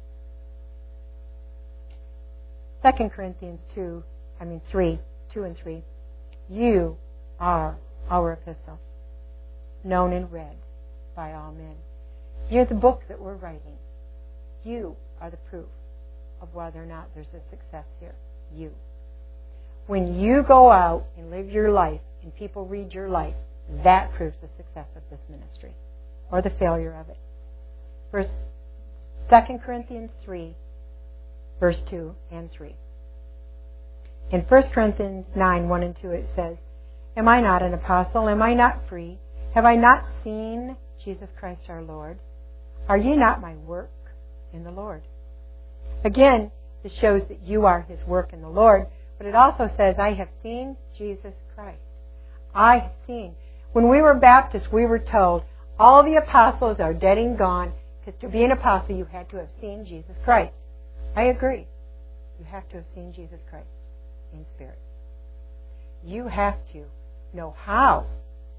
Second Corinthians two, I mean three, two and three. You are our epistle, known and read by all men. You're the book that we're writing. You are the proof of whether or not there's a success here. You. When you go out and live your life and people read your life, that proves the success of this ministry or the failure of it. Verse Second Corinthians three, verse two and three. In First Corinthians nine, one and two it says, Am I not an apostle? Am I not free? Have I not seen Jesus Christ our Lord? Are ye not my work in the Lord? Again, this shows that you are His work in the Lord, but it also says, I have seen Jesus Christ. I have seen. When we were Baptists, we were told, all the apostles are dead and gone, because to be an apostle, you had to have seen Jesus Christ. I agree. You have to have seen Jesus Christ in spirit. You have to know how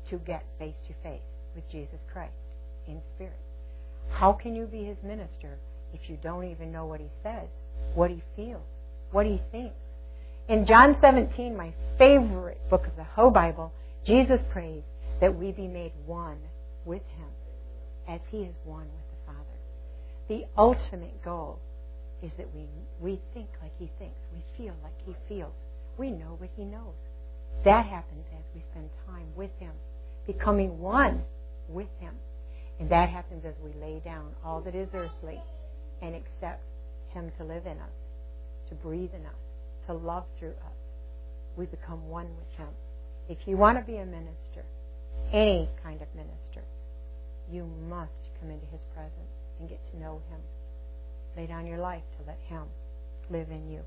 to get face to face with Jesus Christ in spirit. How can you be his minister if you don't even know what he says, what he feels, what he thinks? In John seventeen, my favorite book of the whole Bible, Jesus prays that we be made one with him as he is one with the Father. The ultimate goal is that we, we think like he thinks. We feel like he feels. We know what he knows. That happens as we spend time with him, becoming one with him. And that happens as we lay down all that is earthly and accept him to live in us, to breathe in us, to love through us. We become one with him. If you want to be a minister, any kind of minister, you must come into his presence and get to know him. Lay down your life to let him live in you.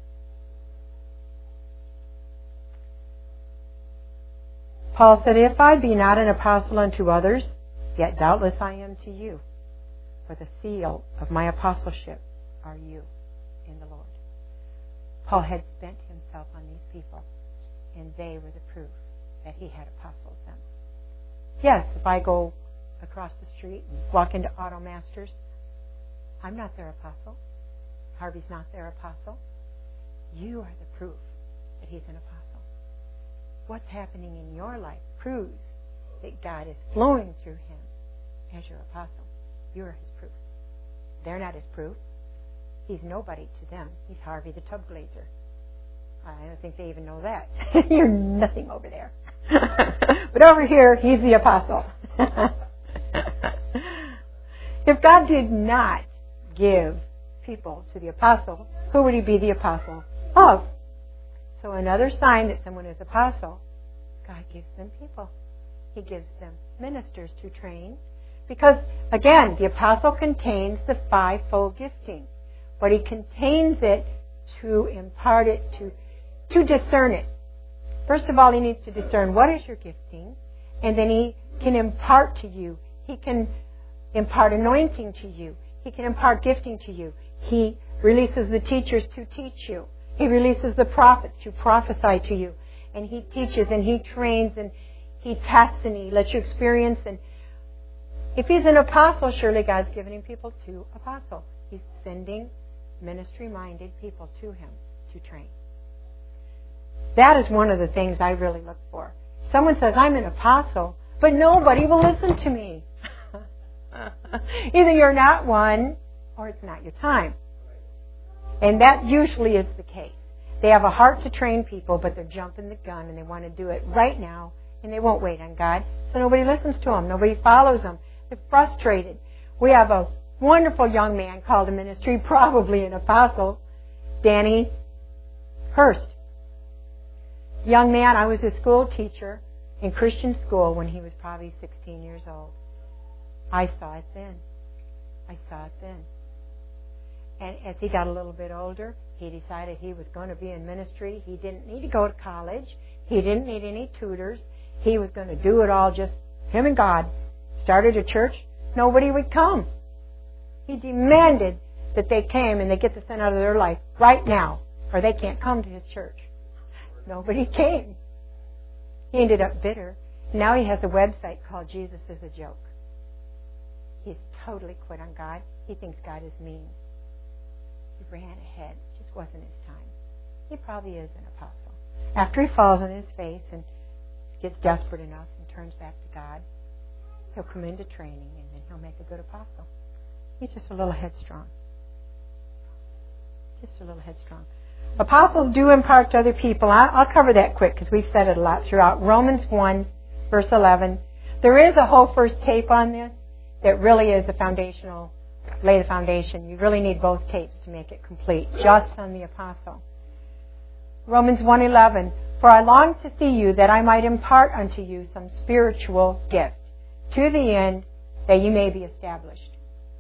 Paul said, if I be not an apostle unto others, yet doubtless I am to you. For the seal of my apostleship are you in the Lord. Paul had spent himself on these people, and they were the proof that he had apostled them. Yes, if I go across the street and walk into Auto Masters, I'm not their apostle. Harvey's not their apostle. You are the proof that he's an apostle. What's happening in your life proves that God is flowing through him as your apostle. You're his proof. They're not his proof. He's nobody to them. He's Harvey the tub glazer. I don't think they even know that. You're nothing over there. But over here, he's the apostle. If God did not give people to the apostle, who would he be the apostle of? So another sign that someone is apostle, God gives them people. He gives them ministers to train. Because, again, the apostle contains the fivefold gifting. But he contains it to impart it, to, to discern it. First of all, he needs to discern what is your gifting. And then he can impart to you. He can impart anointing to you. He can impart gifting to you. He releases the teachers to teach you. He releases the prophets to prophesy to you. And he teaches and he trains and he tests and he lets you experience. And if he's an apostle, surely God's given him people to apostle. He's sending ministry-minded people to him to train. That is one of the things I really look for. Someone says, I'm an apostle, but nobody will listen to me. Either you're not one or it's not your time. And that usually is the case. They have a heart to train people, but they're jumping the gun and they want to do it right now and they won't wait on God. So nobody listens to them. Nobody follows them. They're frustrated. We have a wonderful young man called to ministry, probably an apostle, Danny Hurst. Young man, I was a school teacher in Christian school when he was probably sixteen years old. I saw it then. I saw it then. And as he got a little bit older, he decided he was going to be in ministry. He didn't need to go to college. He didn't need any tutors. He was going to do it all just him and God. Started a church. Nobody would come. He demanded that they came and they get the sin out of their life right now, or they can't come to his church. Nobody came. He ended up bitter. Now he has a website called Jesus is a Joke. He's totally quit on God. He thinks God is mean. He ran ahead. It just wasn't his time. He probably is an apostle. After he falls on his face and gets desperate enough and turns back to God, he'll come into training and then he'll make a good apostle. He's just a little headstrong. Just a little headstrong. Apostles do impart to other people. I'll cover that quick because we've said it a lot throughout. Romans one, verse eleven. There is a whole first tape on this that really is a foundational, lay the foundation. You really need both tapes to make it complete, just on the apostle. Romans one eleven. For I long to see you that I might impart unto you some spiritual gift, to the end that you may be established.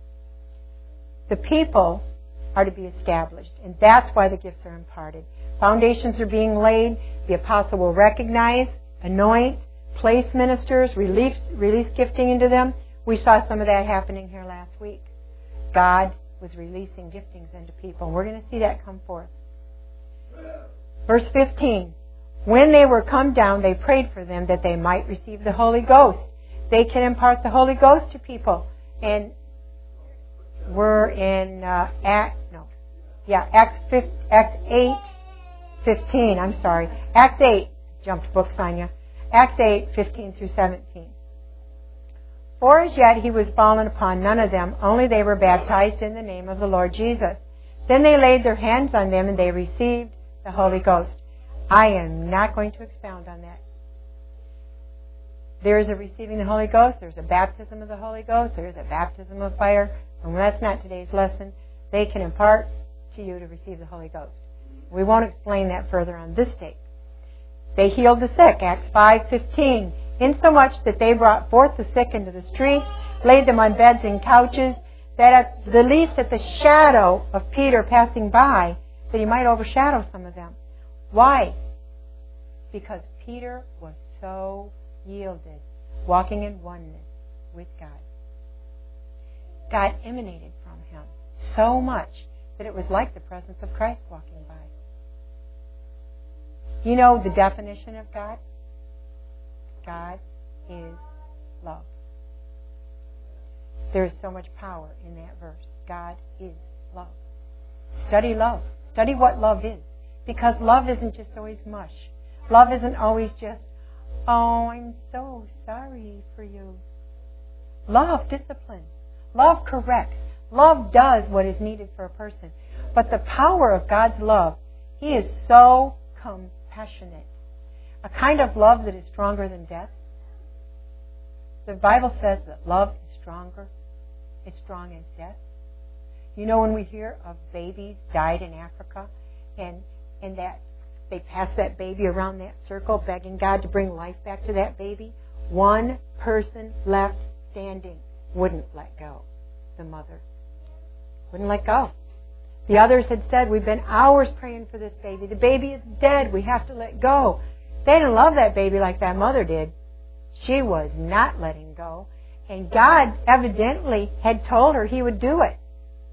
The people are to be established, and that's why the gifts are imparted. Foundations are being laid. The apostle will recognize, anoint, place ministers, release, release gifting into them. We saw some of that happening here last week. God was releasing giftings into people. We're going to see that come forth. Verse fifteen. When they were come down, they prayed for them that they might receive the Holy Ghost. They can impart the Holy Ghost to people. And we're in uh, Act, no, yeah, Acts, fifteen, Acts eight, fifteen, I'm sorry. Acts eight, jumped books on you. Acts eight, fifteen through seventeen. For as yet he was fallen upon none of them, only they were baptized in the name of the Lord Jesus. Then they laid their hands on them and they received the Holy Ghost. I am not going to expound on that. There is a receiving the Holy Ghost. There's a baptism of the Holy Ghost. There's a baptism of fire. And that's not today's lesson. They can impart to you to receive the Holy Ghost. We won't explain that further on this tape. They healed the sick, Acts five fifteen, insomuch that they brought forth the sick into the streets, laid them on beds and couches, that at the least at the shadow of Peter passing by, that he might overshadow some of them. Why? Because Peter was so yielded, walking in oneness with God. God emanated from him so much that it was like the presence of Christ walking by. You know the definition of God? God is love. There is so much power in that verse. God is love. Study love. Study what love is. Because love isn't just always mush. Love isn't always just, oh, I'm so sorry for you. Love disciplines. Love corrects. Love does what is needed for a person. But the power of God's love, He is so compassionate. A kind of love that is stronger than death. The Bible says that love is stronger. It's strong as death. You know, when we hear of babies died in Africa and and that they pass that baby around that circle begging God to bring life back to that baby, one person left standing wouldn't let go. The mother wouldn't let go. The others had said, we've been hours praying for this baby. The baby is dead. We have to let go. They didn't love that baby like that mother did. She was not letting go. And God evidently had told her He would do it.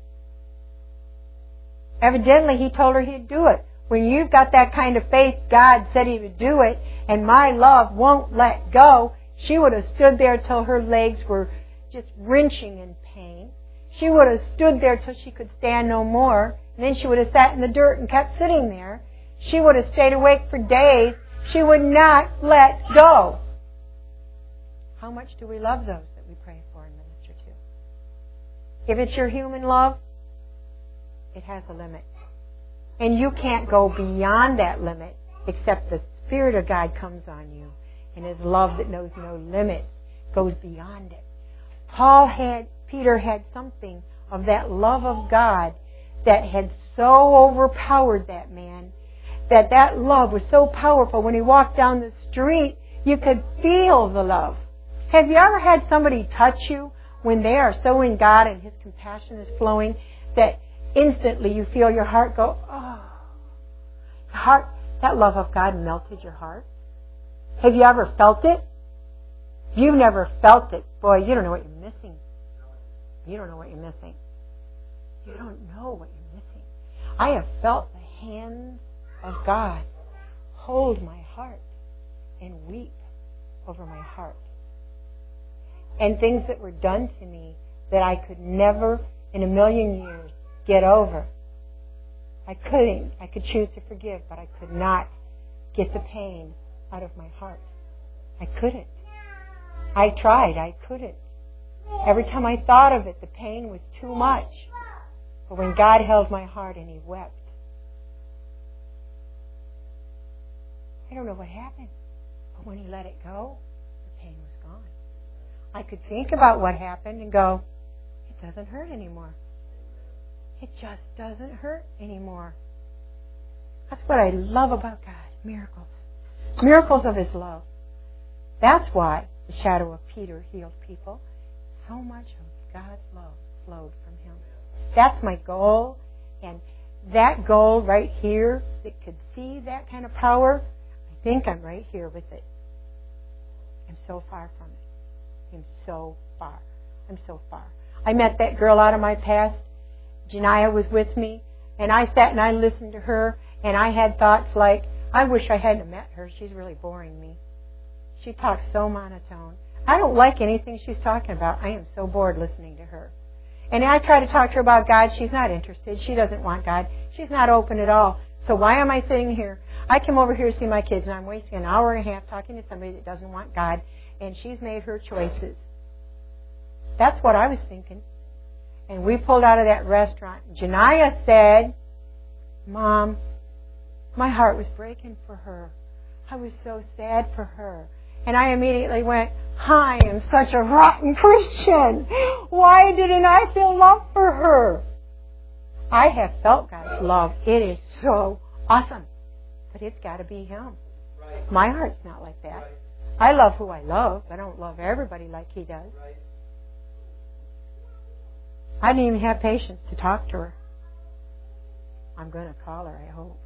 Evidently He told her He'd do it. When you've got that kind of faith, God said He would do it, and my love won't let go, she would have stood there till her legs were just wrenching in pain. She would have stood there till she could stand no more, and then she would have sat in the dirt and kept sitting there. She would have stayed awake for days. She would not let go. How much do we love those that we pray for and minister to? If it's your human love, it has a limit. And you can't go beyond that limit except the Spirit of God comes on you. And His love that knows no limit goes beyond it. Paul had, Peter had something of that love of God that had so overpowered that man, that that love was so powerful. When he walked down the street, you could feel the love. Have you ever had somebody touch you when they are so in God and His compassion is flowing that instantly you feel your heart go, oh. Your heart, that love of God melted your heart. Have you ever felt it? If you've never felt it, boy, you don't know what you're missing. You don't know what you're missing. You don't know what you're missing. I have felt the hands of God hold my heart and weep over my heart. And things that were done to me that I could never in a million years get over. I couldn't. I could choose to forgive, but I could not get the pain out of my heart. I couldn't. I tried. I couldn't. Every time I thought of it, the pain was too much. But when God held my heart and He wept, I don't know what happened. But when He let it go, the pain was gone. I could think about what happened and go, it doesn't hurt anymore. It just doesn't hurt anymore. That's what I love about God. Miracles. Miracles of His love. That's why the shadow of Peter healed people. So much of God's love flowed from Him. That's my goal. And that goal right here that could see that kind of power, I think I'm right here with it. I'm so far from it. I'm so far. I'm so far. I met that girl out of my past. Janiah was with me, and I sat and I listened to her, and I had thoughts like, I wish I hadn't met her. She's really boring me. She talks so monotone. I don't like anything she's talking about. I am so bored listening to her. And I try to talk to her about God. She's not interested. She doesn't want God. She's not open at all. So why am I sitting here? I come over here to see my kids, and I'm wasting an hour and a half talking to somebody that doesn't want God, and she's made her choices. That's what I was thinking. And we pulled out of that restaurant. Janiyah said, Mom, my heart was breaking for her. I was so sad for her. And I immediately went, I am such a rotten Christian. Why didn't I feel love for her? I have felt God's love. It is so awesome. But it's got to be Him. Right. My heart's not like that. Right. I love who I love. I don't love everybody like He does. Right. I didn't even have patience to talk to her. I'm going to call her, I hope.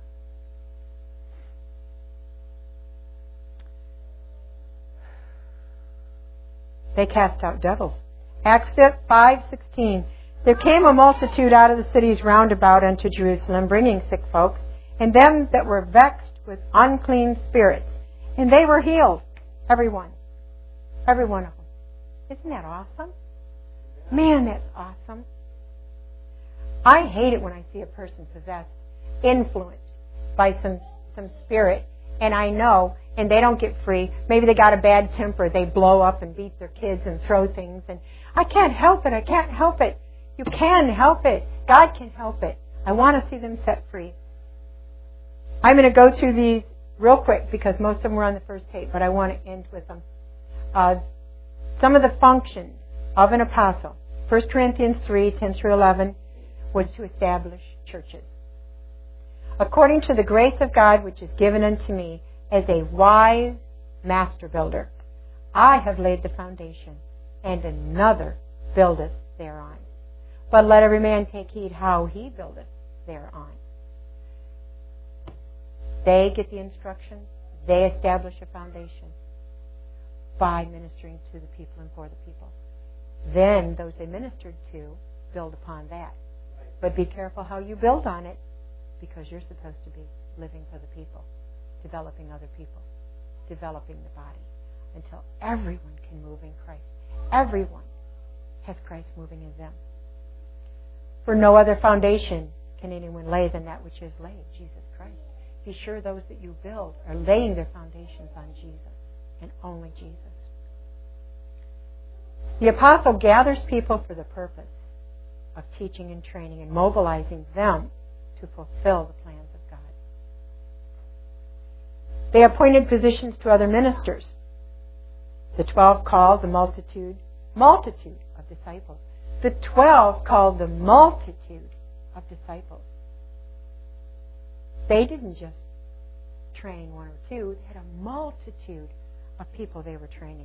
They cast out devils. Acts five sixteen. There came a multitude out of the cities round about unto Jerusalem, bringing sick folks, and them that were vexed with unclean spirits. And they were healed. Every one. Every one of them. Isn't that awesome? Man, that's awesome. I hate it when I see a person possessed, influenced by some, some spirit, and I know, and they don't get free. Maybe they got a bad temper. They blow up and beat their kids and throw things. And I can't help it. I can't help it. You can help it. God can help it. I want to see them set free. I'm going to go through these real quick because most of them were on the first tape, but I want to end with them. Uh, some of the functions of an apostle. First Corinthians three, ten through eleven, was to establish churches. According to the grace of God which is given unto me as a wise master builder, I have laid the foundation, and another buildeth thereon. But let every man take heed how he buildeth thereon. They get the instruction. They establish a foundation by ministering to the people and for the people. Then those they ministered to build upon that. But be careful how you build on it, because you're supposed to be living for the people, developing other people, developing the body, until everyone can move in Christ. Everyone has Christ moving in them. For no other foundation can anyone lay than that which is laid, Jesus Christ. Be sure those that you build are laying their foundations on Jesus and only Jesus. The apostle gathers people for the purpose of teaching and training and mobilizing them to fulfill the plans of God. They appointed positions to other ministers. The twelve called the multitude, multitude of disciples. The twelve called the multitude of disciples. They didn't just train one or two. They had a multitude of people they were training.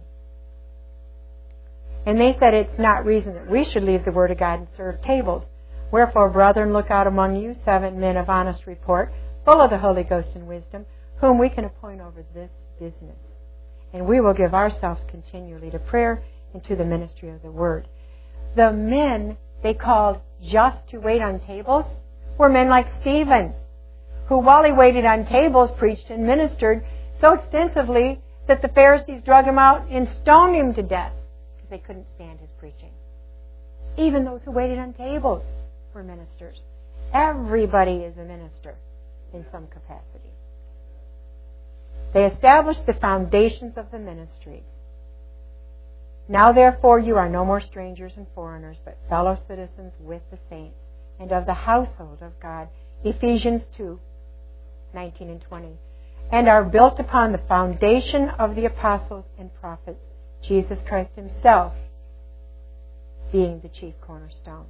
And they said it's not reason that we should leave the Word of God and serve tables. Wherefore, brethren, look out among you seven men of honest report, full of the Holy Ghost and wisdom, whom we can appoint over this business. And we will give ourselves continually to prayer and to the ministry of the Word. The men they called just to wait on tables were men like Stephen, who while he waited on tables preached and ministered so extensively that the Pharisees drug him out and stoned him to death because they couldn't stand his preaching. Even those who waited on tables were ministers. Everybody is a minister in some capacity. They established the foundations of the ministry. Now therefore you are no more strangers and foreigners, but fellow citizens with the saints and of the household of God. Ephesians two, nineteen and twenty. And are built upon the foundation of the apostles and prophets, Jesus Christ Himself being the chief cornerstone.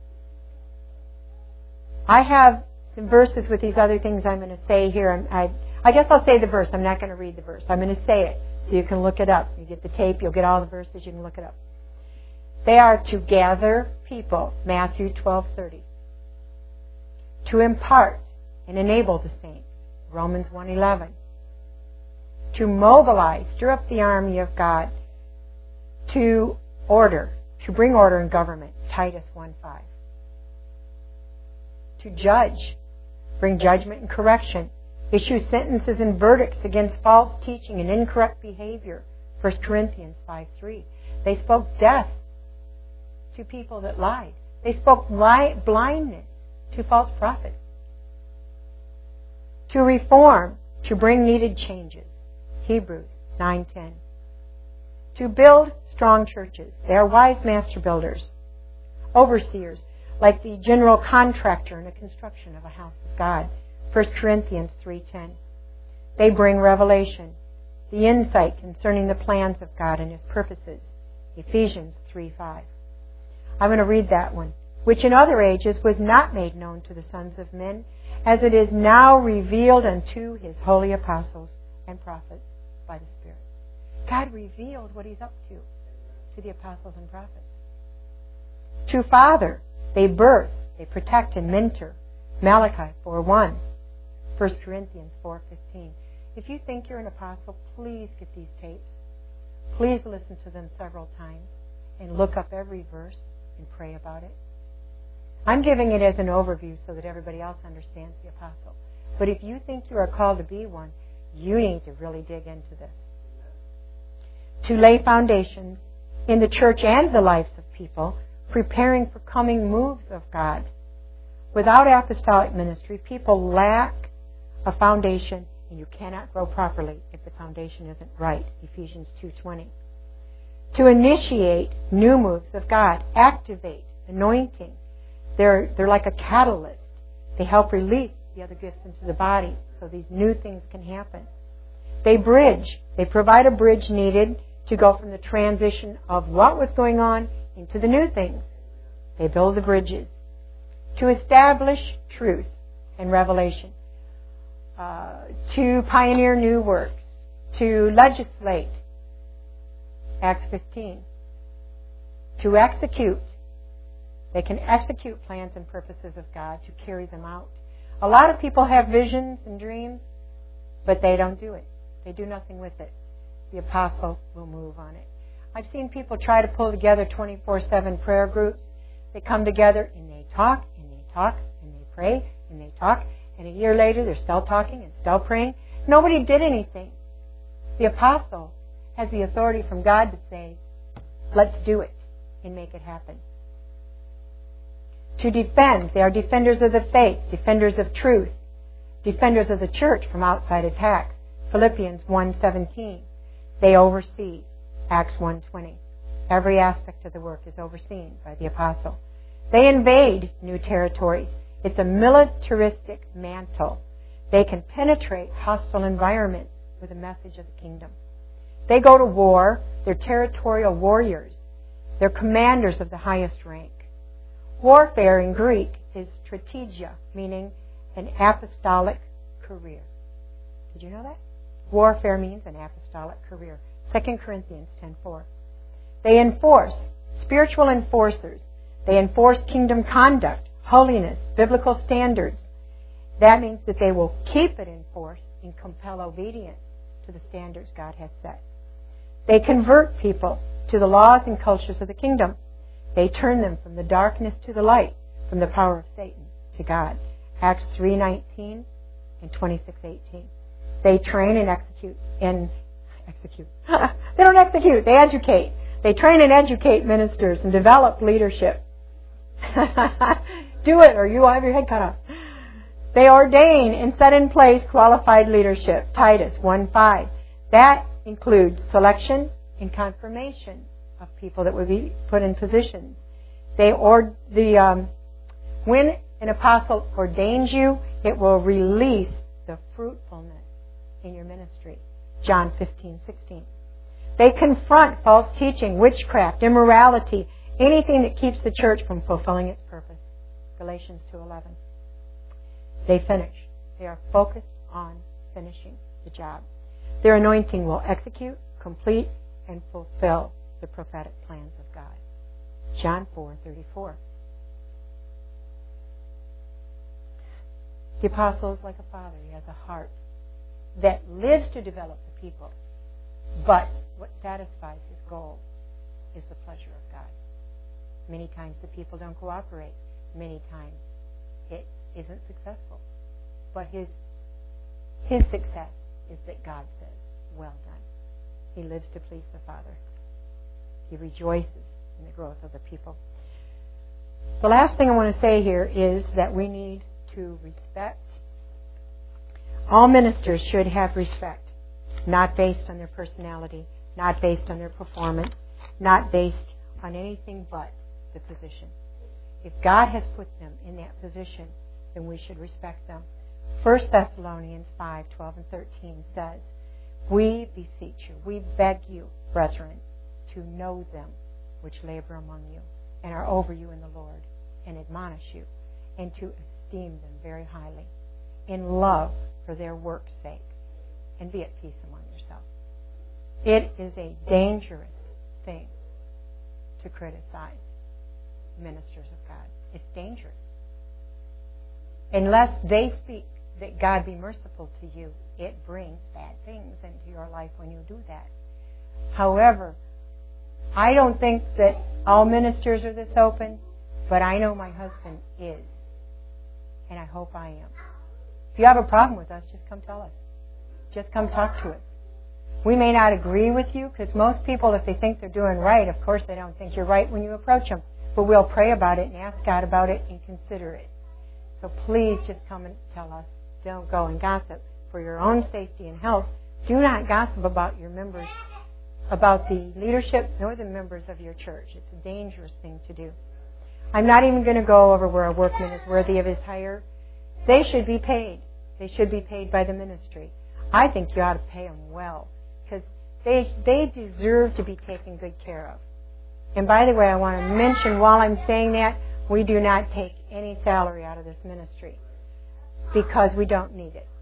I have some verses with these other things I'm going to say here. I, I guess I'll say the verse. I'm not going to read the verse. I'm going to say it so you can look it up. You get the tape, you'll get all the verses, you can look it up. They are to gather people, Matthew twelve thirty. To impart and enable the saints, Romans one eleven. To mobilize, stir up the army of God. To order, to bring order in government, Titus one five. To judge, bring judgment and correction, issue sentences and verdicts against false teaching and incorrect behavior. First Corinthians five three. They spoke death to people that lied. They spoke li- blindness to false prophets. To reform, to bring needed changes. Hebrews nine ten. To build strong churches. They are wise master builders. Overseers, like the general contractor in the construction of a house of God. First Corinthians three ten. They bring revelation, the insight concerning the plans of God and His purposes. Ephesians three five. I'm going to read that one. Which in other ages was not made known to the sons of men, as it is now revealed unto His holy apostles and prophets by the Spirit. God revealed what He's up to to the apostles and prophets. To father, they birth, they protect and mentor. Malachi four one. First Corinthians four fifteen. If you think you're an apostle, please get these tapes. Please listen to them several times and look up every verse and pray about it. I'm giving it as an overview so that everybody else understands the apostle. But if you think you are called to be one, you need to really dig into this. To lay foundations in the church and the lives of people, preparing for coming moves of God. Without apostolic ministry, people lack a foundation, and you cannot grow properly if the foundation isn't right. Ephesians two twenty. To initiate new moves of God, activate, anointing. They're, they're like a catalyst. They help release the other gifts into the body so these new things can happen. They bridge. They provide a bridge needed to go from the transition of what was going on into the new things. They build the bridges. To establish truth and revelation. Uh, to pioneer new works. To legislate. Acts fifteen. To execute. They can execute plans and purposes of God to carry them out. A lot of people have visions and dreams, but they don't do it. They do nothing with it. The apostle will move on it. I've seen people try to pull together twenty-four seven prayer groups. They come together and they talk and they talk and they pray and they talk. And a year later they're still talking and still praying. Nobody did anything. The apostle has the authority from God to say, let's do it and make it happen. To defend. They are defenders of the faith, defenders of truth, defenders of the church from outside attacks. Philippians one seventeen. They oversee. Acts one twenty. Every aspect of the work is overseen by the apostle. They invade new territories. It's a militaristic mantle. They can penetrate hostile environments with a message of the kingdom. They go to war. They're territorial warriors. They're commanders of the highest rank. Warfare in Greek is strategia, meaning an apostolic career. Did you know that? Warfare means an apostolic career. Second Corinthians ten four. They enforce, spiritual enforcers. They enforce kingdom conduct, holiness, biblical standards. That means that they will keep it in force and compel obedience to the standards God has set. They convert people to the laws and cultures of the kingdom. They turn them from the darkness to the light, from the power of Satan to God. Acts three nineteen and twenty-six eighteen. They train and execute and execute. They don't execute, they educate. They train and educate ministers and develop leadership. Do it or you will have your head cut off. They ordain and set in place qualified leadership. Titus one five. That includes selection and confirmation of people that would be put in positions. They or the um, when an apostle ordains you, it will release the fruitfulness in your ministry. John fifteen sixteen. They confront false teaching, witchcraft, immorality, anything that keeps the church from fulfilling its purpose. Galatians two eleven. They finish. They are focused on finishing the job. Their anointing will execute, complete, and fulfill the prophetic plans of God. John four thirty-four. The apostle is like a father. He has a heart that lives to develop the people. But what satisfies his goal is the pleasure of God. Many times the people don't cooperate. Many times it isn't successful. But his His success is that God says, well done. He lives to please the Father. He rejoices in the growth of the people. The last thing I want to say here is that we need to respect. All ministers should have respect, not based on their personality, not based on their performance, not based on anything but the position. If God has put them in that position, then we should respect them. First Thessalonians five, twelve and thirteen says, we beseech you, we beg you, brethren, to know them which labor among you and are over you in the Lord, and admonish you, and to esteem them very highly, in love for their work's sake, and be at peace among yourselves. It is a dangerous thing to criticize ministers of God. It's dangerous. Unless they speak that God be merciful to you, it brings bad things into your life when you do that. However, I don't think that all ministers are this open, but I know my husband is. And I hope I am. If you have a problem with us, just come tell us. Just come talk to us. We may not agree with you, because most people, if they think they're doing right, of course they don't think you're right when you approach them. But we'll pray about it and ask God about it and consider it. So please just come and tell us. Don't go and gossip. For your own safety and health, do not gossip about your members, about the leadership nor the members of your church. It's a dangerous thing to do. I'm not even going to go over where a workman is worthy of his hire. They should be paid. They should be paid by the ministry. I think you ought to pay them well, because they they deserve to be taken good care of. And by the way, I want to mention while I'm saying that, we do not take any salary out of this ministry, because we don't need it.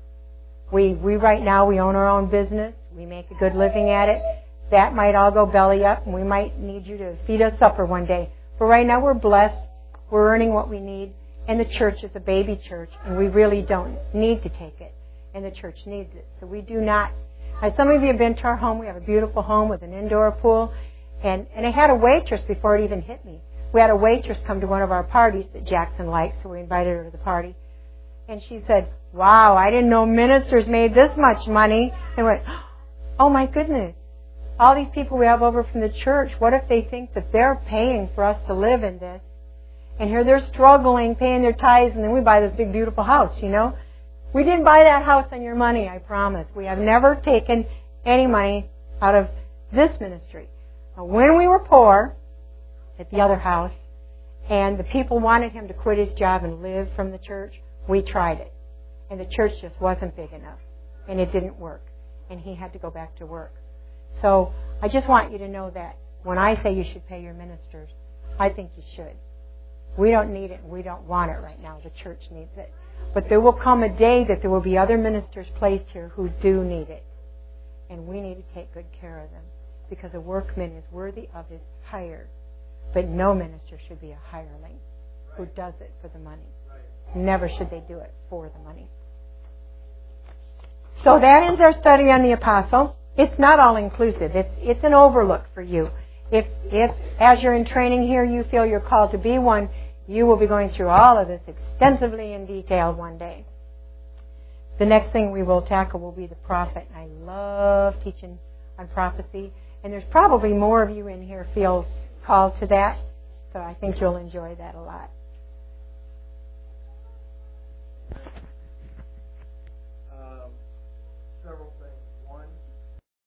We we right now we own our own business. We make a good living at it. That might all go belly up, and we might need you to feed us supper one day. But right now we're blessed. We're earning what we need. And the church is a baby church, and we really don't need to take it. And the church needs it. So we do not. As some of you have been to our home, we have a beautiful home with an indoor pool. And, and I had a waitress before it even hit me. We had a waitress come to one of our parties that Jackson likes, so we invited her to the party. And she said, wow, I didn't know ministers made this much money. And went, oh my goodness. All these people we have over from the church, what if they think that they're paying for us to live in this? And here they're struggling, paying their tithes, and then we buy this big, beautiful house, you know? We didn't buy that house on your money, I promise. We have never taken any money out of this ministry. Now, when we were poor at the other house, and the people wanted him to quit his job and live from the church, we tried it. And the church just wasn't big enough. And it didn't work. And he had to go back to work. So I just want you to know that when I say you should pay your ministers, I think you should. We don't need it and we don't want it right now. The church needs it. But there will come a day that there will be other ministers placed here who do need it. And we need to take good care of them. Because a workman is worthy of his hire. But no minister should be a hireling who does it for the money. Never should they do it for the money. So that ends our study on the apostle. It's not all inclusive. It's it's an overlook for you. If if as you're in training here you feel you're called to be one, you will be going through all of this extensively in detail one day. The next thing we will tackle will be the prophet. I love teaching on prophecy, and there's probably more of you in here feel called to that, so I think you'll enjoy that a lot.